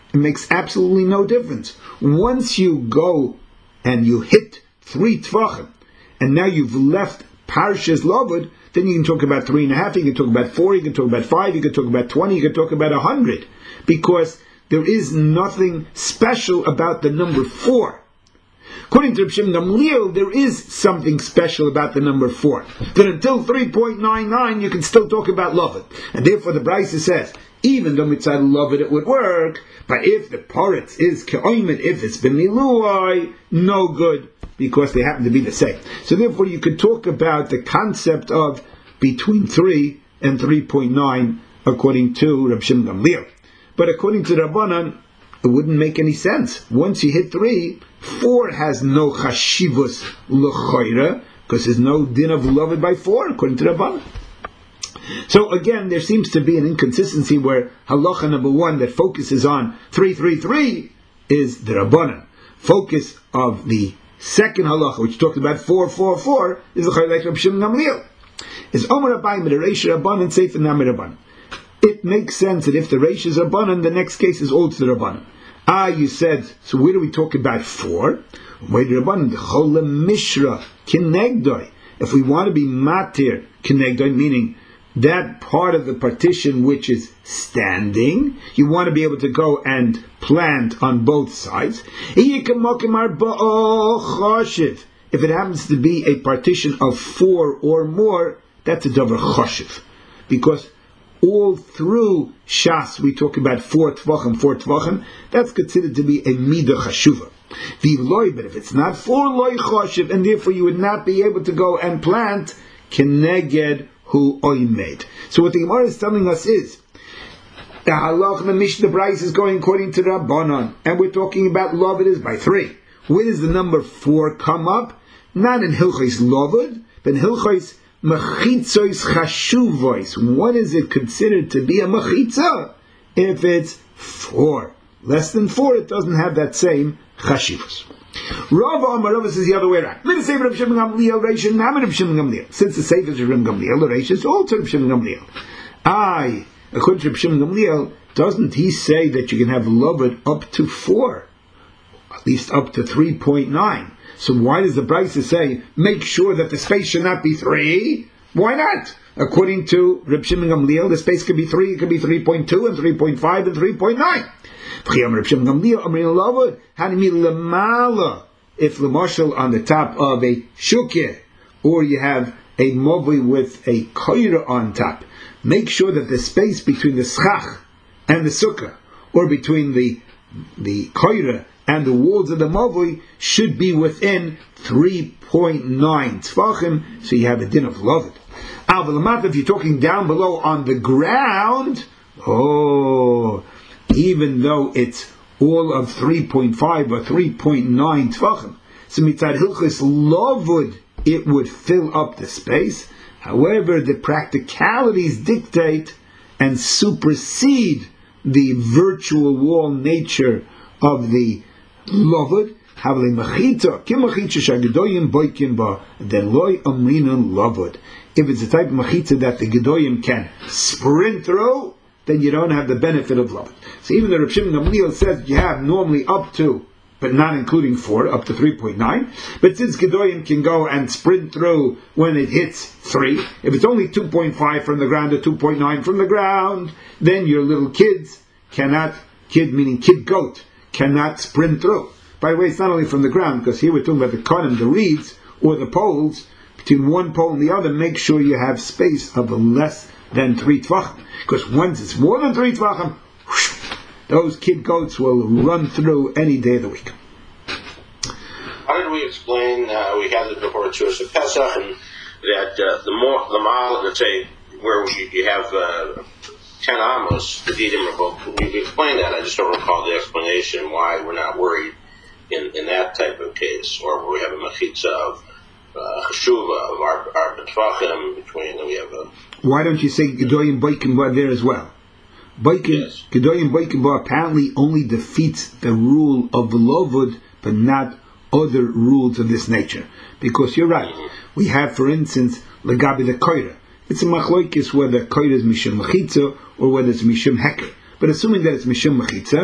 It makes absolutely no difference. Once you go and you hit three tvachim, and now you've left Parshas Lovud, then you can talk about three and a half, you can talk about four, you can talk about five, you can talk about twenty, you can talk about a hundred, because there is nothing special about the number four. According to Reb Shimon Gamliel, there is something special about the number four. That until three point nine nine, you can still talk about Lovud. And therefore the Brisa says, even though mitzvah Lovud it would work, but if the Poritz is Ke'oimet, if it's B'miluai, no good, because they happen to be the same. So therefore you could talk about the concept of between three and three point nine, according to Reb Shimon Gamliel. But according to Rabbanan, it wouldn't make any sense. Once you hit three, four has no chashivus l'choira, because there's no din of loved by four, according to Rabbanan. So again, there seems to be an inconsistency where halacha number one that focuses on three three three is the Rabbanan. Focus of the second halacha, which talks about four four four, is the Chaylek Reb Shimon Gamliel. Is Omer Abayim the Reish Rabbanan Seif and Nami Rabbanan. It makes sense that if the Reish is Rabbanan, the next case is also the Rabbanan. Ah, you said, so where do we talk about four? Where the Rabbanan, the Chol Mishra, Kinegdoi. If we want to be Matir, Kinegdoi, meaning that part of the partition which is standing, you want to be able to go and plant on both sides. If it happens to be a partition of four or more, that's a davar choshev. Because all through Shas we talk about four tvachim, four tvachim, that's considered to be a midah chashuva. V'loy, but if it's not four loy choshev, and therefore you would not be able to go and plant, keneged hu oimed. So what the Gemara is telling us is, the halach, the Mishnah Bryce is going according to Rabbanon, and we're talking about Lovud is by three. Where does the number four come up? Not in Hilchos Lovud, but in Hilchos Mechitzois Chashuvois. What is it considered to be a Mechitza? If it's four. Less than four, it doesn't have that same Chashivos. Rav Amar Rav says the other way around. Let us say Reb Shimon Gamliel, Reish, and Reb Shimon Gamliel. Since the Sefer is Reb Gamliel, the Reish is also Reb Shimon Gamliel. I, according to Reb Shimon Gamliel, doesn't he say that you can have Lovud up to four? At least up to three point nine. So why does the Brisa say, make sure that the space should not be three? Why not? According to Reb Shimon Gamliel, the space could be three, it could be three point two, and three point five, and three point nine. If the marshal on the top of a shukeh, or you have a movi with a koira on top, make sure that the space between the schach and the sukkah, or between the the koira and the walls of the movi, should be within three point nine tefachim, so you have a din of loved. If you're talking down below on the ground, oh, even though it's all of three point five or three point nine tefachim, so mitzad hilchos lovud, it would fill up the space. However, the practicalities dictate and supersede the virtual wall nature of the lovud. If it's a type of machitza that the gedoyim can sprint through, then you don't have the benefit of lovud. So even the Reb Shimon Gamliel says you have normally up to, but not including four, up to three point nine. But since gedoyim can go and sprint through when it hits three, if it's only two point five from the ground or two point nine from the ground, then your little kids cannot, kid meaning kid goat, cannot sprint through. By the way, it's not only from the ground, because here we're talking about the konim, the reeds, or the poles. Between one pole and the other, make sure you have space of less than three tvachim. Because once it's more than three tvachim, those kid goats will run through any day of the week. How did we explain, uh, we had it before Tzuras of Pesach, and that uh, the more, the mile, let's say, where you, you have uh, ten amos, the didim are both, we explained that, I just don't recall the explanation why we're not worried in, in that type of case, or where we have a mechitza of uh, cheshuva, of our, our betvachim, between, we have a... Why don't you say Gedoyim Boikim Ba there as well? Boikim, yes. Gedoyim Boikim Ba apparently only defeats the rule of Lovud, but not other rules of this nature. Because you're right, mm-hmm. we have, for instance, Legabi the Koira. It's a machloikis whether Koira is Mishum Mechitza or whether it's Mishum Heker. But assuming that it's Mishum Mechitza,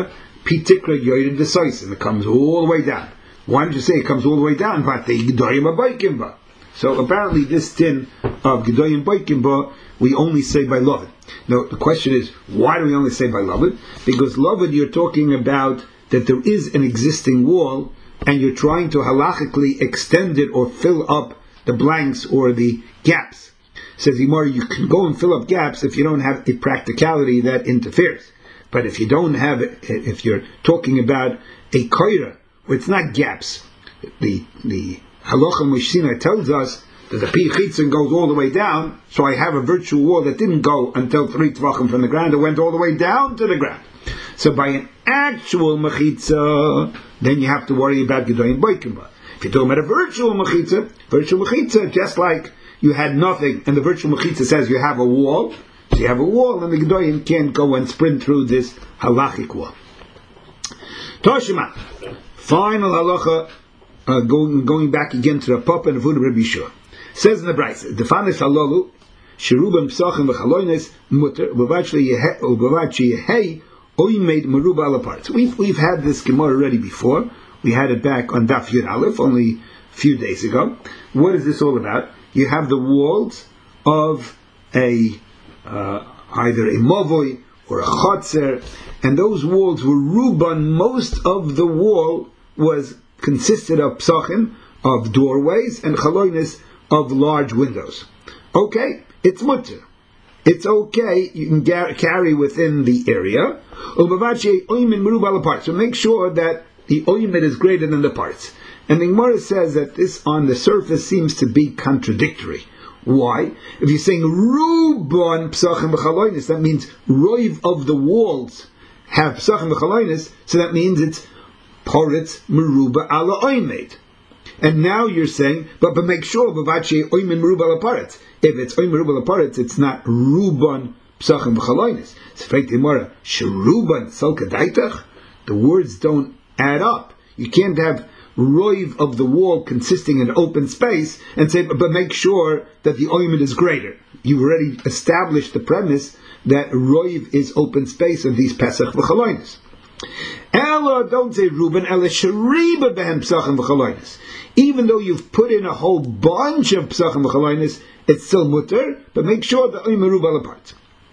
Pitikra yoyed decisive. It comes all the way down. Why don't you say it comes all the way down? But the Gedoyim Abaykim. So apparently this din of Gedoyim Abaykim we only say by Lavan. Now the question is, why do we only say by Lavan? Because Lavan, you're talking about that there is an existing wall and you're trying to halachically extend it or fill up the blanks or the gaps. Says Imar, you can go and fill up gaps if you don't have a practicality that interferes. But if you don't have it, if you're talking about a koira, where it's not gaps, the the halacha Mishina tells us that the pi chitzin goes all the way down, so I have a virtual wall that didn't go until three tvachim from the ground, it went all the way down to the ground. So by an actual mechitza, then you have to worry about gedoyim boikim. If you're talking about a virtual mechitza, virtual mechitza, just like you had nothing, and the virtual mechitza says you have a wall, so you have a wall, and the gedoyim can't go and sprint through this halachic wall. Toshima, final halacha, uh, going going back again to the Papa and Avuna Rabbi Yeshua. Says in the Brayse, Defanis halalu, Sherubim psachim v'chaloines mutter, u'bavachi yehei, oimed meruba ala parts. We've we've had this Gemara already before. We had it back on Daf Yud Aleph only a few days ago. What is this all about? You have the walls of a uh, either a mavoi or a chotzer, and those walls were ruban. Most of the wall was consisted of psachim, of doorways, and chaloines, of large windows. Okay, it's mutter. It's okay, you can gar- carry within the area. So make sure that the oyimid is greater than the parts. And the Gemara says that this on the surface seems to be contradictory. Why? If you're saying ruban psachim v'chaloines, that means roiv of the walls have psachim v'chaloines, so that means it's paritz meruba ala oyimid. And now you're saying, but but make sure b'vachi oyimid meruba ala paritz. If it's oyimid meruba ala paritz, it's not ruban psachim v'chaloines. It's fake the Gemara sheruban salka daitach. The words don't add up. You can't have roiv of the wall consisting in open space and say, but make sure that the oyimid is greater. You've already established the premise that roiv is open space of these pesach v'chaloines. Ella, don't say Reuben, ella shariba behem psachim v'chaloines. Even though you've put in a whole bunch of psachim v'chaloines, it's still mutter, but make sure the oyimid meruba apart.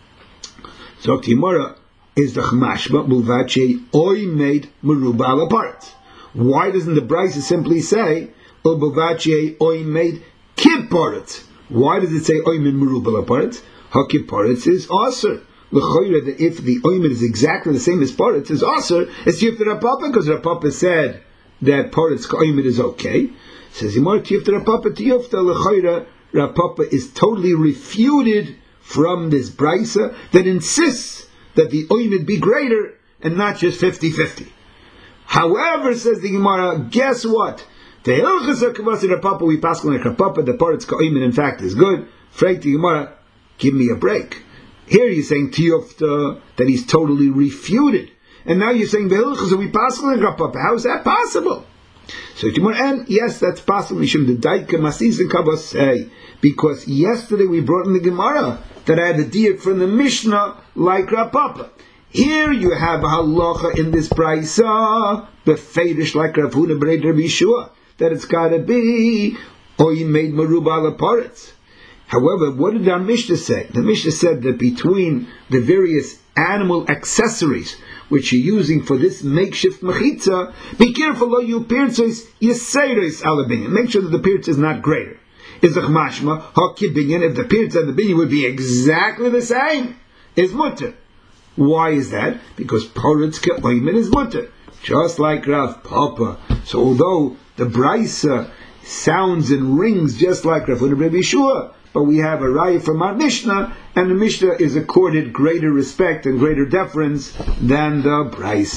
So Timora is the chmashba mulvache oyimid meruba apart. Why doesn't the Brayse simply say Ulbovache oyimid kipparet? Why does it say oyimid merubal aparet? Hakipparet is aser. L'choyre that if the oyimid is exactly the same as paretz is aser, it's yifter rapapa because rapapa said that paretz oyimid is okay. Says Yimar yifter rapapa tiyufta l'choyre rapapa is totally refuted from this Brayse that insists that the oyimid be greater and not just fifty-fifty. However, says the Gemara, guess what? The Hilchas HaKavasi Rapapa, we pass on a Rapapa, the Paretz Ka'imid in fact is good. Freit the Gemara, give me a break. Here you're saying Tiyufta, that he's totally refuted. And now you're saying the Hilchas we pass on a Rapapa. How is that possible? So the Gemara, and yes, that's possible. Mishum the Daika Masis and Kavas say, because yesterday we brought in the Gemara that I had a diak from the Mishnah like Rapapa. Here you have a halacha in this braysa, befedish like Rav Huna b'nei Rabbi Yeshua, that it's got to be oyimid meruba ala paretz. However, what did our Mishnah say? The Mishnah said that between the various animal accessories which you're using for this makeshift mechitza, be careful, lo you pirtzos yeseiros ala binyan. Make sure that the pirtz is not greater. Is the chmashma hakibinyan? If the pirtz and the binyan would be exactly the same, is mutter. Why is that? Because paretz ke'oimen is mutter, just like Rav Papa. So although the Brayse sounds and rings just like Rav Huna Rabbi Yeshua, but we have a raya from our Mishnah, and the Mishnah is accorded greater respect and greater deference than the Brayse.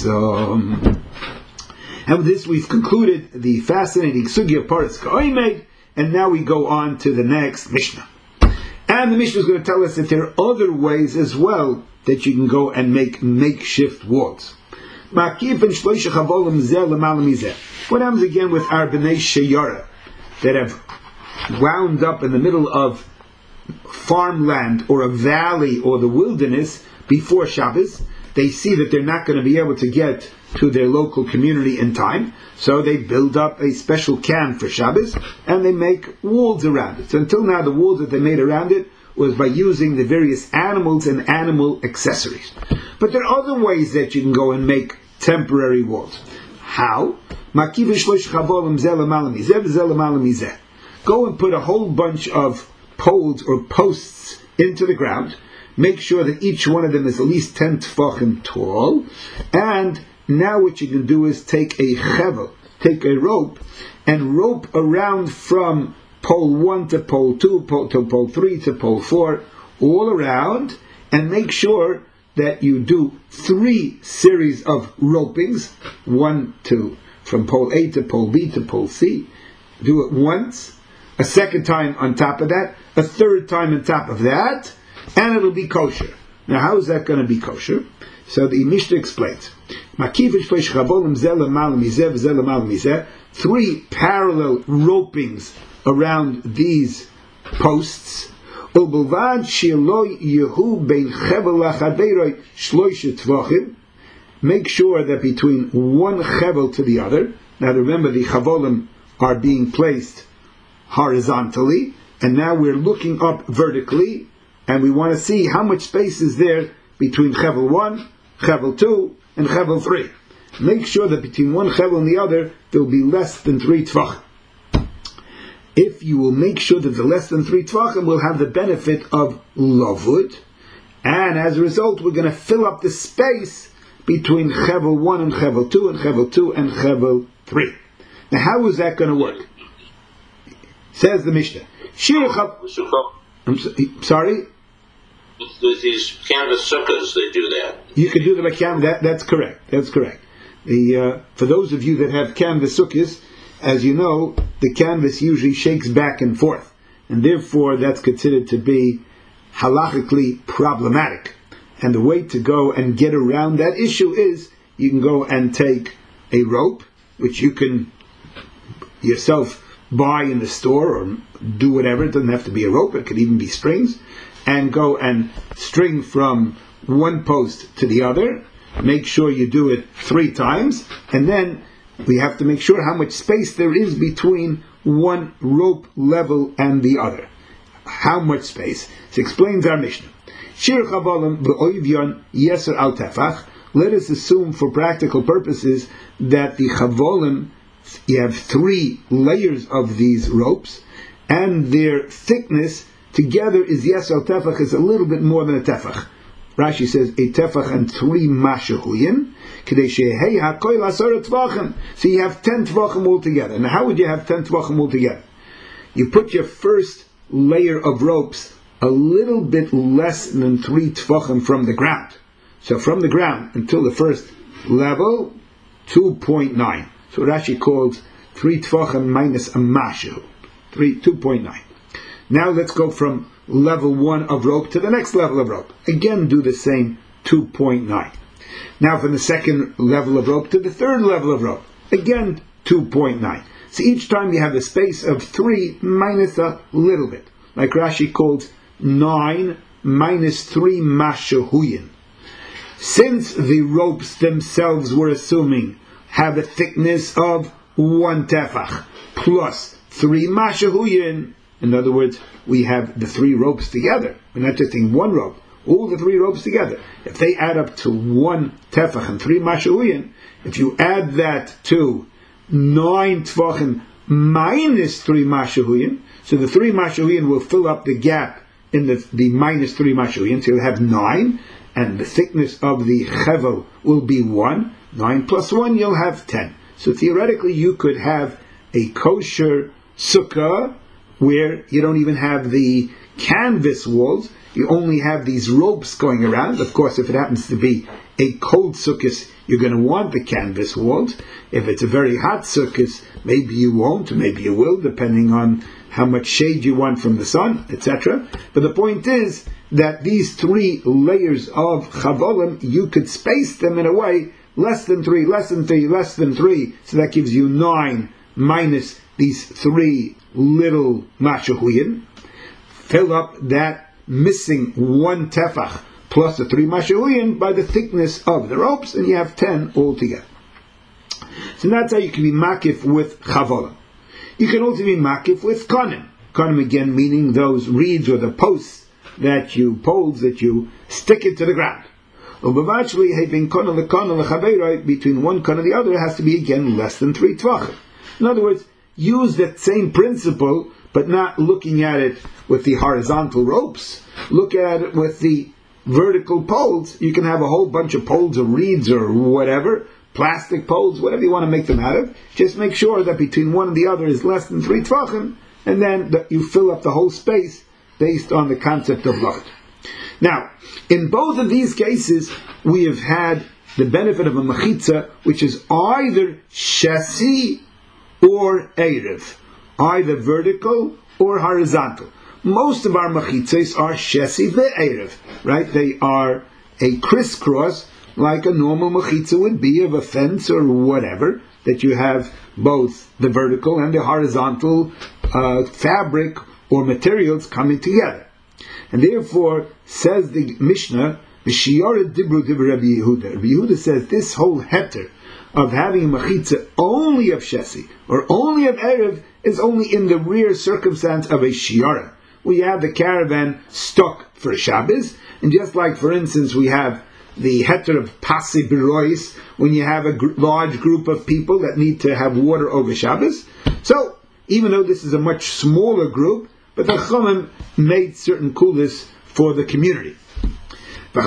And with this we've concluded the fascinating sugya of paretz ke'oimen, and now we go on to the next Mishnah. And the Mishnah is going to tell us that there are other ways as well that you can go and make makeshift walls. What happens again with our Bnei Sheyara that have wound up in the middle of farmland or a valley or the wilderness before Shabbos? they see that they're not going to be able to get to their local community in time, so they build up a special can for Shabbos, and they make walls around it. So until now, the walls that they made around it was by using the various animals and animal accessories. But there are other ways that you can go and make temporary walls. How? Go and put a whole bunch of poles or posts into the ground. Make sure that each one of them is at least ten tefachim tall. And now what you can do is take a chevel, take a rope, and rope around from pole one to pole two, pole, to pole three to pole four, all around, and make sure that you do three series of ropings, one, two, from pole A to pole B to pole C. Do it once, a second time on top of that, a third time on top of that, and it'll be kosher. Now, how is that going to be kosher? So the Mishnah explains. Three parallel ropings around these posts. Make sure that between one chevel to the other, now remember the chavolim are being placed horizontally, and now we're looking up vertically, and we want to see how much space is there between chevel one, chevel two, and chevel three. Make sure that between one chevel and the other, there will be less than three tvachim. If you will make sure that the less than three tvachim will have the benefit of lavud, and as a result, we're going to fill up the space between chevel one and chevel two, and chevel two and chevel three. Now, how is that going to work? Says the Mishnah. I'm sorry? With these canvas sukkahs, they do that. You can do them like canvas. That, that's correct. That's correct. The uh, for those of you that have canvas sukkahs, as you know, the canvas usually shakes back and forth, and therefore that's considered to be halachically problematic. And the way to go and get around that issue is you can go and take a rope, which you can yourself buy in the store or do whatever. It doesn't have to be a rope. It could even be strings. And go and string from one post to the other. Make sure you do it three times. And then we have to make sure how much space there is between one rope level and the other. How much space? It explains our Mishnah. Let us assume for practical purposes that the chavolim, you have three layers of these ropes, and their thickness together is yes al tefach is a little bit more than a tefach. Rashi says a tefach and three mashahuyin. So you have ten tvachim altogether. Now, how would you have ten tvachim altogether? You put your first layer of ropes a little bit less than three tvachim from the ground. So from the ground until the first level, two point nine. So Rashi calls three tvachim minus a mashu, three two point nine. Now let's go from level one of rope to the next level of rope. Again, do the same, two point nine. Now from the second level of rope to the third level of rope. Again, two point nine. So each time you have a space of three minus a little bit. Like Rashi calls nine minus three mashahuyin. Since the ropes themselves, we're assuming, have a thickness of one tefach plus three mashahuyin. In other words, we have the three ropes together. We're not just taking one rope. All the three ropes together. If they add up to one tefach and three mashahuyin, if you add that to nine tefachim minus three mashahuyin, so the three mashahuyin will fill up the gap in the, the minus three mashahuyin, so you'll have nine, and the thickness of the chevel will be one. Nine plus one, you'll have ten. So theoretically, you could have a kosher sukkah where you don't even have the canvas walls, you only have these ropes going around. Of course, if it happens to be a cold sukkah, you're going to want the canvas walls. If it's a very hot sukkah, maybe you won't, maybe you will, depending on how much shade you want from the sun, et cetera. But the point is that these three layers of chavolim, you could space them in a way less than three, less than three, less than three, so that gives you nine minus these three little mashahuyin. Fill up that missing one tefach plus the three mashahuyin by the thickness of the ropes, and you have ten altogether. So that's how you can be makif with chavolim. You can also be makif with konim. Konim again meaning those reeds or the posts that you, poles that you stick it to the ground. Between one kon and the other has to be again less than three tvachim. In other words, use that same principle, but not looking at it with the horizontal ropes. Look at it with the vertical poles. You can have a whole bunch of poles or reeds or whatever, plastic poles, whatever you want to make them out of. Just make sure that between one and the other is less than three tvachim, and then that you fill up the whole space based on the concept of lot. Now, in both of these cases, we have had the benefit of a mechitza, which is either shasi or erev, either vertical or horizontal. Most of our mechitzas are shesi ve'erev, right? They are a crisscross, like a normal mechitza would be of a fence or whatever, that you have both the vertical and the horizontal uh, fabric or materials coming together. And therefore, says the Mishnah, the Shiyara Dibru Dibru Rabbi Yehuda. Rabbi Yehuda says this whole heter of having a mechitza only of shesi or only of erev is only in the rare circumstance of a Shiyara. We have the caravan stuck for Shabbos, and just like, for instance, we have the heter of Pasi Berois, when you have a gr- large group of people that need to have water over Shabbos. So, even though this is a much smaller group, but the Chachamim made certain kulis for the community. The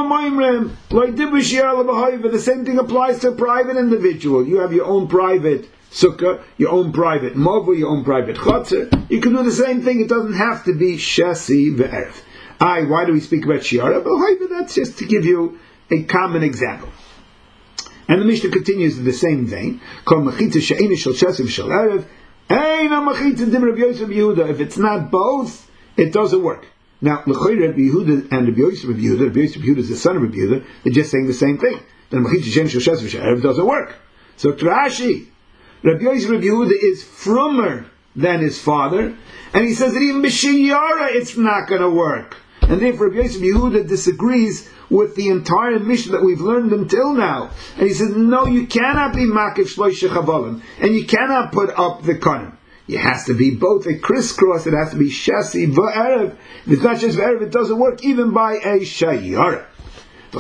same thing applies to a private individual. You have your own private sukkah, your own private movu, your own private chotzer. You can do the same thing. It doesn't have to be shasi ve'erev. Aye, why do we speak about shiara? But that's just to give you a common example. And the Mishnah continues in the same vein. If it's not both, it doesn't work. Now, L'choyre Rabbi Yehuda and Rabbi Yosef Rabbi Yehuda, Rabbi Yosef Rabbi Yehuda is the son of Rabbi Yehuda, they're just saying the same thing. Then it doesn't work. So, Trashi, Rabbi Yosef Rabbi Yehuda is frummer than his father, and he says that even b'shiyara it's not going to work. And therefore, Rabbi Yosef Yehuda disagrees with the entire mission that we've learned until now. And he says, no, you cannot be makif shloisha chavolim, and you cannot put up the konim. It has to be both a crisscross, it has to be shasi v'erev. If it's not just v'erev, it doesn't work even by a shayara. The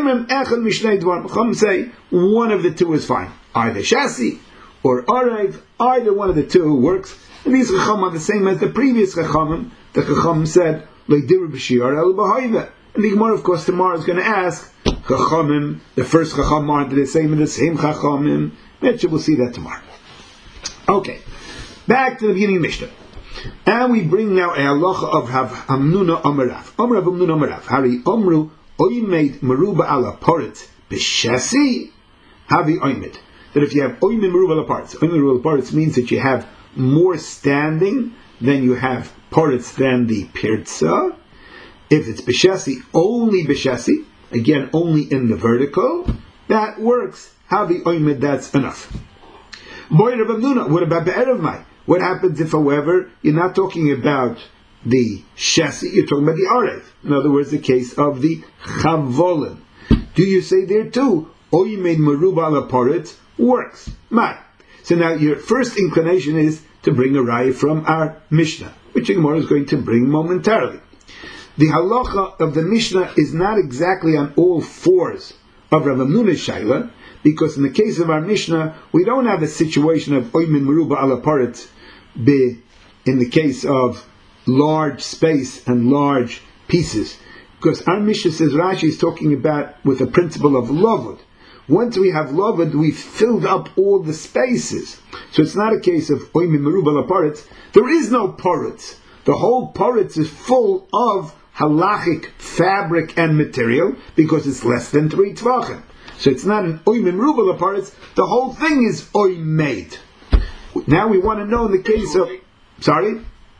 Chum say, one of the two is fine. Either shasi or arev, either one of the two works. And these Chacham are the same as the previous Chachamim. The Chacham said, and the Gemara, of course, tomorrow is going to ask, Chachamim, the first Chacham aren't the same as the same Chachamim. We'll see that tomorrow. Okay, back to the beginning of Mishnah. And we bring now a halacha of Hav Hamnuna Amarav. Amrav Hamnuna Amarav. Hari Omru Oimed Meruba ala Poritz B'Shasi Havi Oimed. That if you have Oimed Meruba ala Poritz, Oimed Meruba ala Poritz means that you have more standing than you have Poritz than the Pirza. If it's B'Shasi, only B'Shasi, again, only in the vertical, that works. Havi Oimed, that's enough. Boy Rav Hamnuna, what about Be'erev Mai? What happens if, however, you're not talking about the Shasi, you're talking about the Arev? In other words, the case of the Chavolim. Do you say there too, Oimed Meruba ala Poritz works? Mai. So now your first inclination is to bring a raya from our Mishnah, which Gemara is going to bring momentarily. The halacha of the Mishnah is not exactly on all fours of Rav Hamnuna's Shaila, because in the case of our Mishnah, we don't have a situation of Oimin Meruba ala Poritz be in the case of large space and large pieces. Because our Mishnah says, Rashi is talking about with the principle of Lavud. Once we have Lavud, we've filled up all the spaces. So it's not a case of Oimin Meruba ala Poritz. There is no Poritz. The whole Poritz is full of halachic fabric and material because it's less than three tvachim. So it's not an Oimin Meruba ala Poritz. The whole thing is Oimed. Now we want to know in the case of... Sorry?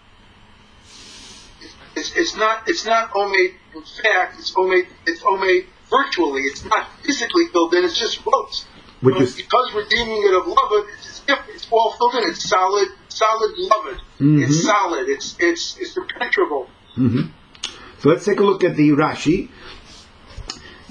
It's, it's not It's not Oimed in fact, it's Oimed, it's Oimed virtually. It's not physically filled in, it's just ropes. Which is, because we're deeming it of Lavud, it's different. It's all filled in. It's solid, solid Lavud. Mm-hmm. It's solid. It's it's it's impenetrable. Mm-hmm. So let's take a look at the Rashi.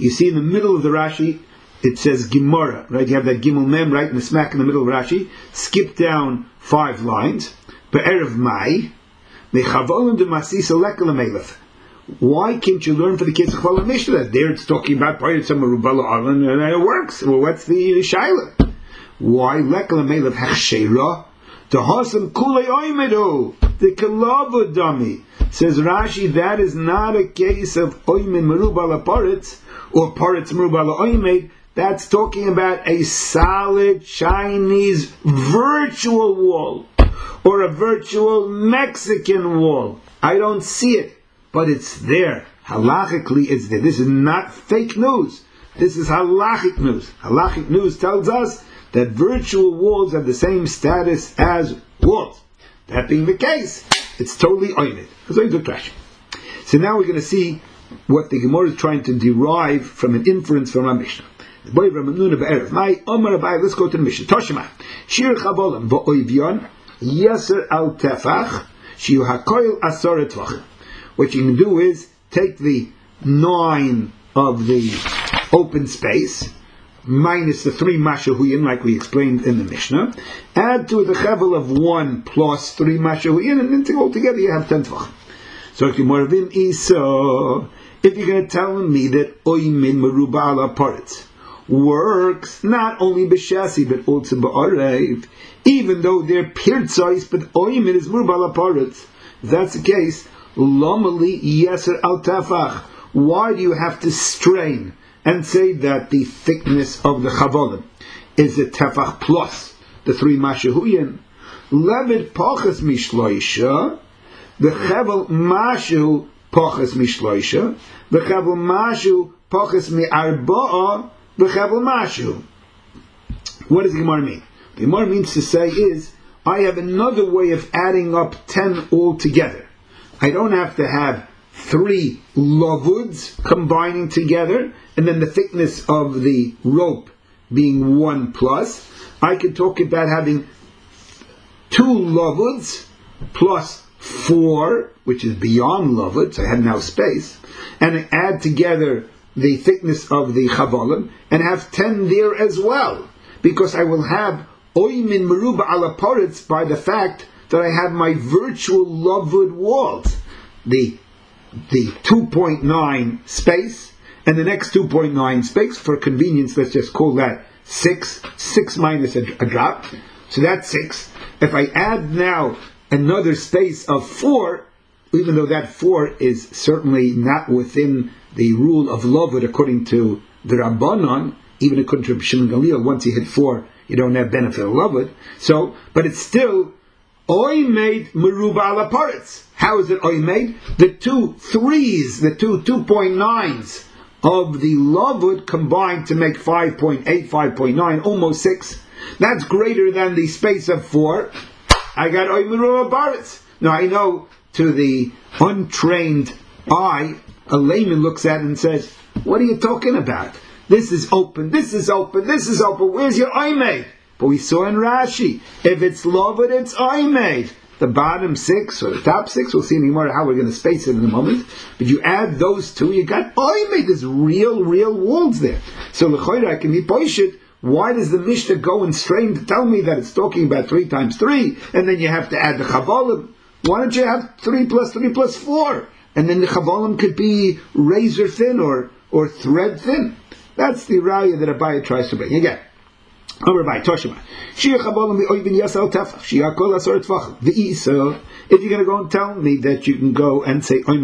You see in the middle of the Rashi, it says Gemara, right? You have that Gimel Mem right in the smack in the middle of Rashi. Skip down five lines. Be'erev Mai, Mechavolim de Masisa Lekel Melech. Why can't you learn for the kids of Chol Mishnah? There it's talking about Payet Sama Rubala Arlan, and it works. Well, what's the Shaila? Why Lekel Melech Hechsheira? The Hasam Kulei Oymedu, the Kalava dummy. Says Rashi, that is not a case of Oymen Merubala Paritz or Paritz Merubala Oymed. That's talking about a solid Chinese virtual wall or a virtual Mexican wall. I don't see it, but it's there. Halachically, it's there. This is not fake news. This is halachic news. Halachic news tells us that virtual walls have the same status as walls. That being the case, it's totally oined. So now we're going to see what the Gemara is trying to derive from an inference from our Mishnah. Let's go to the Mishnah. Toshima. Shir chavolim v'oivyon yeser al tefach shiu hakoil asor etvachim. What you can do is take the nine of the open space minus the three mashahuyin, like we explained in the Mishnah, add to the chevel of one plus three mashahuyin, and then altogether you have ten tvachim. So if you're going to tell me that oymin meruba ala paritz works not only b'shasi but also b'arev, even though they're pirtzais, but oymin is meruba ala paritz. If that's the case, lomali yeser al tafach. Why do you have to strain and say that the thickness of the chavolim is a tefach plus the three mashahuyin? Levid pachas mishloisha, the chavel mashu pachas mishloisha, the chavel mashu pachas mi'arba'a, the chavel mashu. What does the Gemara mean? The Gemara means to say is, I have another way of adding up ten altogether. I don't have to have three lavuds combining together, and then the thickness of the rope being one plus. I can talk about having two lavuds plus four, which is beyond lavuds. I have now space, and add together the thickness of the chavolim, and have ten there as well, because I will have oymin meruba ala paritz by the fact that I have my virtual lavud walls. The the two point nine space, and the next two point nine space, for convenience, let's just call that six. six minus a, a drop. So that's six. If I add now another space of four, even though that four is certainly not within the rule of Lavud according to the Rabbanon, even according to Shimon Gamliel, once you hit four, you don't have benefit of Lavud. So, but it's still Oy made meruba ala paritz. How is it oy made? The two threes, the two two point nines of the lavud combined to make five point eight, five point nine, almost six. That's greater than the space of four. I got oy meruba paritz. Now I know to the untrained eye, a layman looks at it and says, "What are you talking about? This is open. This is open. This is open. Where's your oy made?" But we saw in Rashi, if it's lavud, it's oymade. The bottom six or the top six, we'll see in the Gemara how we're going to space it in a moment. But you add those two, you got oymade. There's real, real walls there. So l'choira, I can be poishit. Why does the Mishnah go and strain to tell me that it's talking about three times three, and then you have to add the chavolim? Why don't you have three plus three plus four, and then the chavolim could be razor thin or or thread thin? That's the raya that Abaye tries to bring again. If you're going to go and tell me that you can go and say so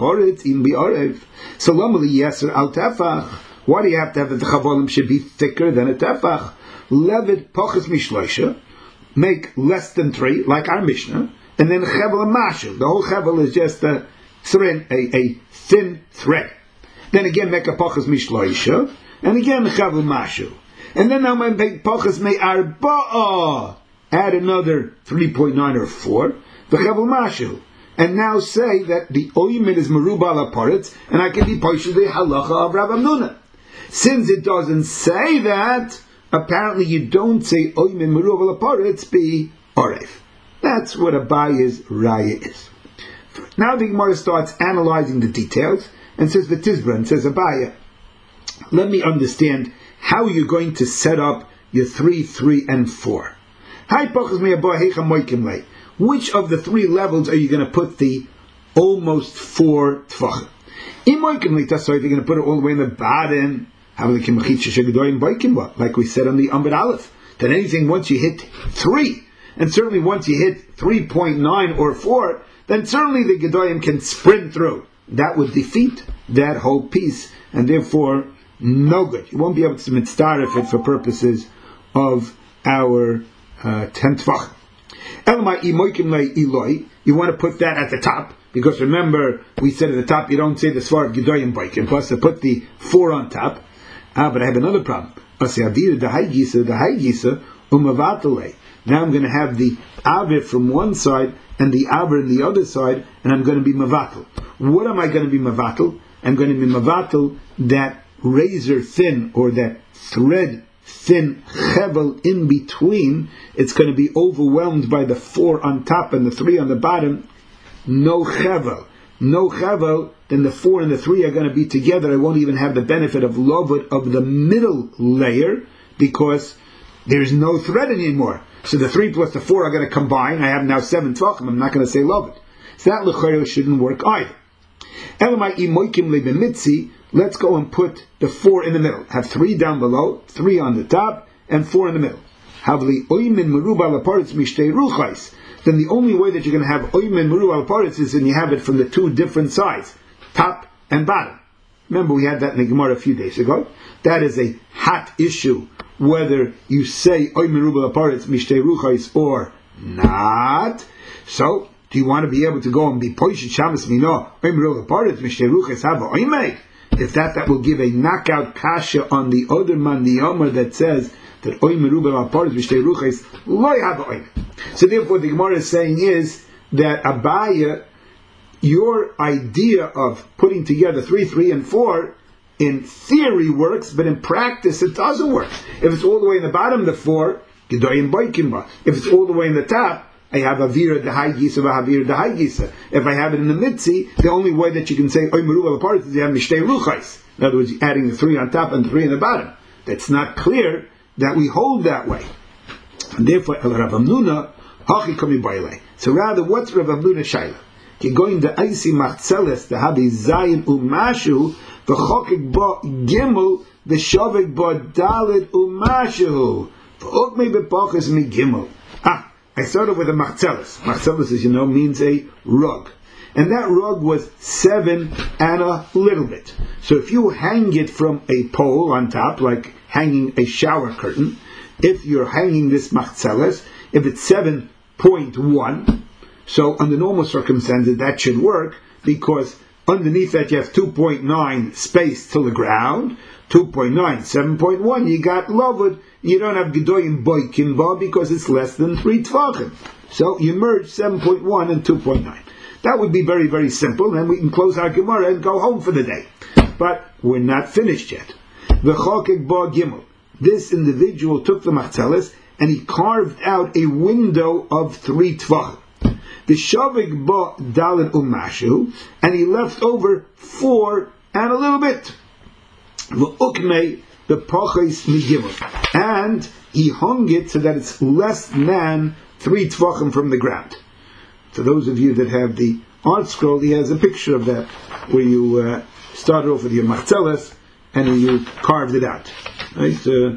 why do you have to have that the chavolim should be thicker than a tefach? Levid pochas mishloisha, make less than three, like our Mishnah, and then chevel mashu. The whole chevel is just a thread, a, a thin thread. Then again make a pochas mishloisha, and again chevel mashu. And then now my big pachas may arba'a, add another three point nine or four, v'chevel mashu, and now say that the oymin is meruba ala paritz, and I can be paishu the halacha of Rav Amnuna. Since it doesn't say that, apparently you don't say oymin meruba ala paritz be orev. That's what Abaye's raya is. Now the Gemara starts analyzing the details and says the Tizbra and says Abaye, let me understand how you're going to set up your three, three, and four. Which of the three levels are you going to put the almost four tvachim? If you're going to put it all the way in the bottom, like we said on the Amud Aleph, that anything once you hit three, and certainly once you hit three point nine or four, then certainly the Gedoyim can sprint through. That would defeat that whole piece, and therefore no good. You won't be able to mitzdaref it for purposes of our uh, ten tvachim. You want to put that at the top, because remember, we said at the top, you don't say the Svar of Gedoyim Baikim, plus to put the four on top. Ah, but I have another problem. Now I'm going to have the Avir from one side, and the Avir on the other side, and I'm going to be Mavatal. What am I going to be Mavatal? I'm going to be Mavatal that razor thin, or that thread thin chevel in between. It's going to be overwhelmed by the four on top and the three on the bottom. No chevel. No chevel, then the four and the three are going to be together. I won't even have the benefit of lovud of the middle layer, because there's no thread anymore. So the three plus the four are going to combine. I have now seven tvachim. I'm not going to say lovud. So that l'chayr shouldn't work either. Let's go and put the four in the middle. Have three down below, three on the top, and four in the middle. Then the only way that you're going to have oymen meru al paritz is when you have it from the two different sides, top and bottom. Remember, we had that in the Gemara a few days ago. That is a hot issue, whether you say oymen meru al paritz mishtei ruchais or not. So, do you want to be able to go and be poished shamas mino oymen meru al paritz mishtei ruchais hava oymei? If that, that will give a knockout kasha on the other man, the Omer that says that oy merubah al paritz mishtei ruchais lo yahava oy. So therefore, the Gemara is saying is that Abaya, your idea of putting together three, three, and four, in theory works, but in practice it doesn't work. If it's all the way in the bottom, the four, gedoyim boikimba. If it's all the way in the top, I have avira dehai gisa v'havira dehai gisa. If I have it in the mitzi, the only way that you can say oy merubah al paritz is you have mishtei ruchais. In other words, you're adding the three on top and the three in the bottom. That's not clear that we hold that way. And therefore, El Rav Hamnuna, Hachi Komi Baile. So rather, what's Rav Hamnuna Shaila? You're going to Aisi Machzeles, the Habi Zayin Umashu, the Chokik Bo Gimel, the Shovik Bo Dalit Umashu, the Ukme Bepachas Mi Gimel. Ah, I started with a Machzeles. Machzeles, as you know, means a rug. And that rug was seven and a little bit. So if you hang it from a pole on top, like hanging a shower curtain, if you're hanging this machzeles, if it's seven point one, so under normal circumstances that should work, because underneath that you have two point nine space till the ground, two point nine, seven point one, you got lovud, you don't have gedoyim boikim ba because it's less than three tvachim. So you merge seven point one and two point nine. That would be very, very simple, and then we can close our Gemara and go home for the day. But we're not finished yet. V'chokek ba gimel. This individual took the machzeles and he carved out a window of three tvachim. The shavik ba dalet umashu, and he left over four and a little bit. V'ukmei the pachais migimel, and he hung it so that it's less than three tvachim from the ground. For those of you that have the art scroll, he has a picture of that, where you uh, started off with your machzeles and then you carved it out. Right? Uh,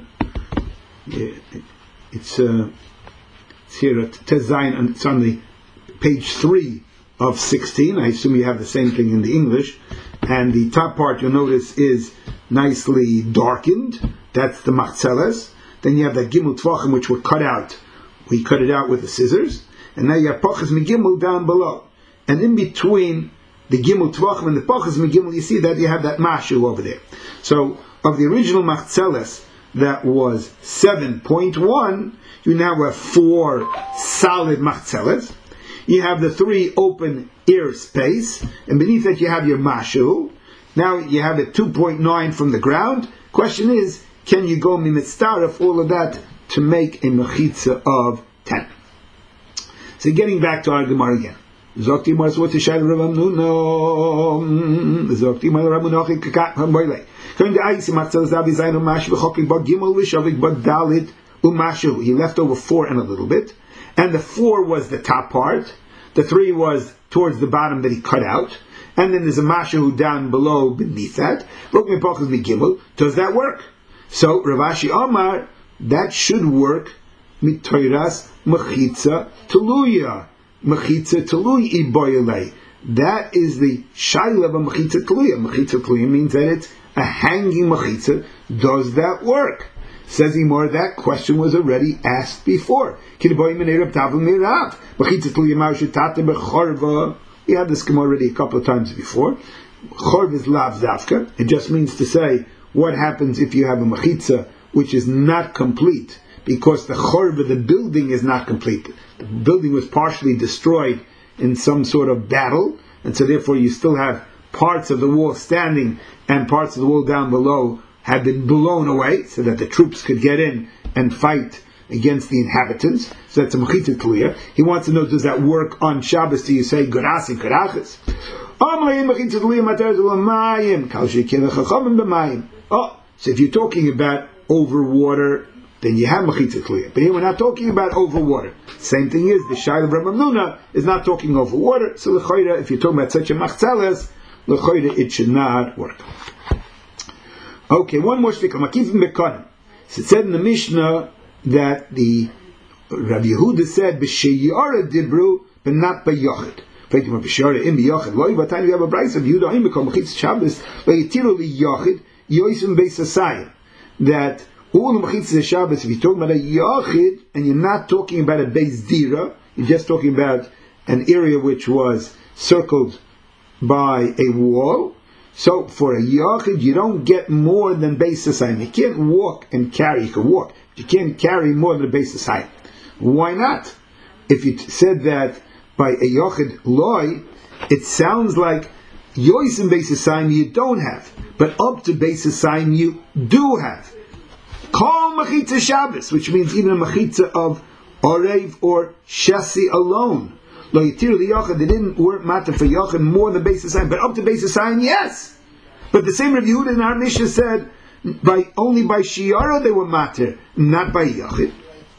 it's, uh, it's here at Tezayin, and it's on the page three of sixteen. I assume you have the same thing in the English. And the top part, you'll notice, is nicely darkened. That's the machzeles. Then you have that gimel tvachim, which were cut out. We cut it out with the scissors. And now you have pachas migimel down below. And in between the gimel tvachim and the pachas migimel, you see that you have that mashu over there. So, of the original machzeles, that was seven point one, you now have four solid machzeles. You have the three open ear space, and beneath that you have your mashu. Now you have it two point nine from the ground. Question is, can you go mimitztaref all of that to make a mechitza of ten? So getting back to our Gemara again. Zokti Mar, so what's the Shaila Rav Amnuna? Zokti Mar Rav Amnuna Kakat Hamboyle. Going to Aisi Matzal Zavi Zayin Umash V'chokik Ba Gimel V'shavik Ba Dalit Umashu. He left over four and a little bit, and the four was the top part. The three was towards the bottom that he cut out, and then there's a mashu down below beneath that. Does that work? So Rav Ashi Amar, that should work. Mitoiras mechitza teluya, mechitza teluy iboyelei. That is the shaila of a mechitza teluya. Mechitza teluya means that it's a hanging mechitza. Does that work? Says Imor, that question was already asked before. We had this Gemara already a couple of times before. Chorv is lav zavka. It just means to say what happens if you have a mechitza which is not complete, because the chorv of the building is not complete. The building was partially destroyed in some sort of battle, and so therefore you still have parts of the wall standing and parts of the wall down below have been blown away so that the troops could get in and fight against the inhabitants. So that's a mechitza teluya. He wants to know, does that work on Shabbos? Do you say gorasi karachas? Oh, so if you're talking about over water, then you have mechitza teluya. But here we're not talking about over water. Same thing is, the Shaila of Rav Amnuna is not talking over water. So l'choira, if you're talking about such a machzalas, l'choira, it should not work. Okay, one more shtickle. Makifim bekonim. So it said in the Mishnah that the Rav Yehuda said b'sheyara dibru, but not b'yochid. B'sheyara b'sheyara im b'yochid. Lo by the time you have a brayso of Yehuda im bekom mechitz Shabbos lo yitiru li yochid yoisim beis asayim. That all the mechitz Shabbos, if you're talking about a yochid and you're not talking about a beis dira, you're just talking about an area which was circled by a wall. So for a yachid, you don't get more than beis asayim. You can't walk and carry. You can walk, but you can't carry more than a beis asayim. Why not? If you t- said that by a yachid loy, it sounds like yois and beis asayim you don't have, but up to beis asayim you do have. Call mechitza Shabbos, which means even a mechitza of orev or shasi alone. Lo yitir li yachid, they didn't work matter for yachid more than beis asayim, but up to beis asayim, yes. But the same Rav Yehuda in our Mishnah said, by only by shiara they were matter, not by yachid.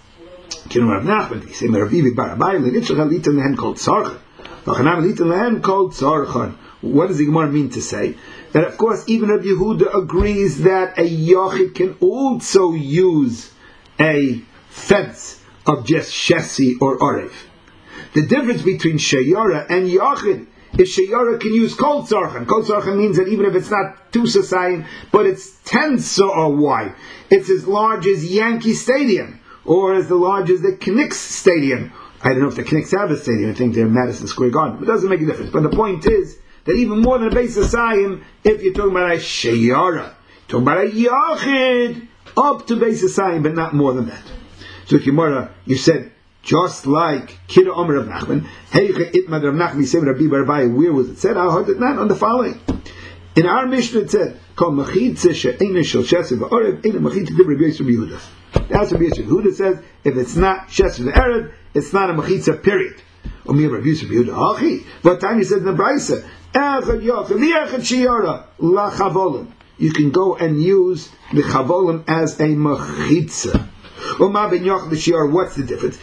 Kinu Rav Nachman, the same Rav Ivi Barabai, l'nitzach alitan lehen called tzarchan, l'chanam alitan lehen called tzarchan. What does the Gemara mean to say? That of course even Rav Yehuda agrees that a yachid can also use a fence of just shesi or orev. The difference between sheyara and yachid is sheyara can use kol tzarchan. Kol tzarchan means that even if it's not two sasayim, but it's ten saw wide, it's as large as Yankee Stadium, or as the large as the Knicks Stadium. I don't know if the Knicks have a stadium. I think they're Madison Square Garden. It doesn't make a difference. But the point is that even more than a beis asayim, if you're talking about a sheyara, talking about a yachid, up to beis asayim, but not more than that. So Gemara, you said, just like Kira Omer of Nachman, Heicha Itmad Rav Nachman Yisem Rabbi Barabai, where was it said? I heard it not on the following. In our Mishnah it said, Kol Mechitza She'ena Shel Shesiv V'Orev Eina Mechitza Div Rabbi Yisrael Yehuda. That's what Rabbi Yisrael Yehuda says. If it's not Shesiv V'Orev, it's not a Mechitza. Period. Omer Rabbi Yisrael Yehuda Achi. What time you said in the Brayse? Echad Yochid Li'Echad Shiyara La Chavolim. You can go and use the Chavolim as a Mechitza. What's the difference?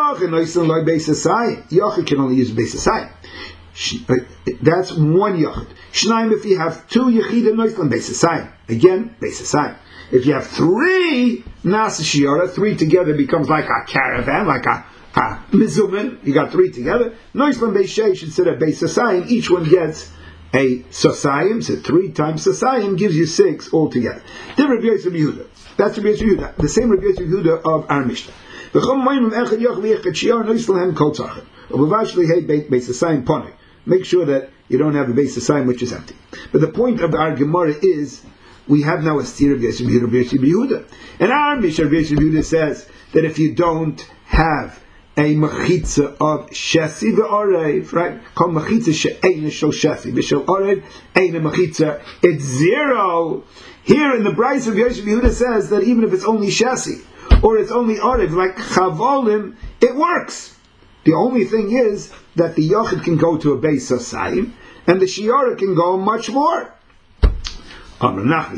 Yachid can only use beis asayim. That's one yachid. Shnaim if you have two yechidim noislan beis asayim. Again, beis asayim. If you have three nasa shiara, three together becomes like a caravan, like a, a mizumin. You got three together. Noislan beis sheish instead of beis asayim. Each one gets a sasayim. So three times sasayim gives you six altogether. Then Rabbi Yosef Yehuda. That's Rabbi Yosef Yehuda, the same Rabbi Yosef Yehuda of our Mishnah. Make sure that you don't have a beis asayim which is empty. But the point of our Gemara is, we have now a steer of Yosef Yehuda. And our Mishnah, Rabbi Yosef Yehuda says that if you don't have a mechitza of shesi v'orev, right? Called mechitza she'eina shel shesi v'shel orev eina mechitza. It's zero. Here in the Brayse of Yosef Yehuda says that even if it's only shesi or it's only orev, like chavolim, it works. The only thing is that the Yochid can go to a base Asayim, and the Shiara can go much more. The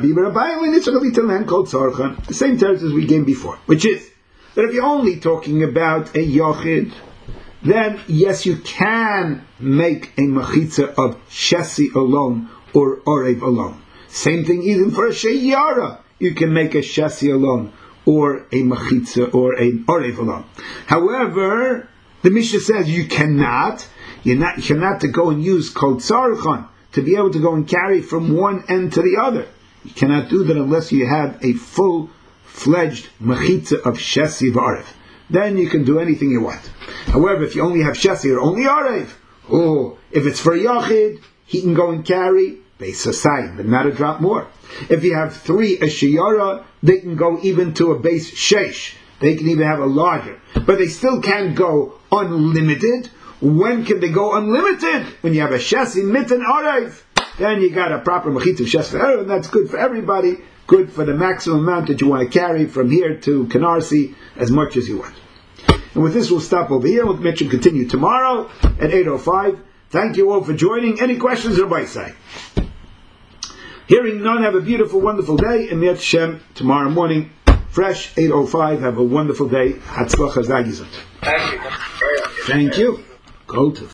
same terms as we gave before, which is that if you're only talking about a Yochid, then yes, you can make a Mechitza of Shesi alone or Orev alone. Same thing even for a Sheyara. You can make a Shesi alone or a Mechitza or an Orev alone. However, the Mishnah says you cannot, you're not, you cannot to go and use Kol Tzarchan to be able to go and carry from one end to the other. You cannot do that unless you have a full-fledged Mechitza of Shesi v'Orev. Then you can do anything you want. However, if you only have Shesi or only Orev, oh, if it's for Yachid, he can go and carry Beis Asayim, but not a drop more. If you have three a Shiyara, they can go even to a base Sheish. They can even have a larger. But they still can't go unlimited. When can they go unlimited? When you have a Shesi, Mitten, Orev. Then you got a proper Mechitza of Shesi Orev, and that's good for everybody. Good for the maximum amount that you want to carry from here to Canarsie, as much as you want. And with this, we'll stop over here. We'll mention continue tomorrow at eight oh five. Thank you all for joining. Any questions, Rabbi Say? Hearing none, have a beautiful, wonderful day. And Miat Shem, tomorrow morning, fresh, eight oh five. Have a wonderful day. Hatzlach Hazagizot. Thank you. Thank you. Go to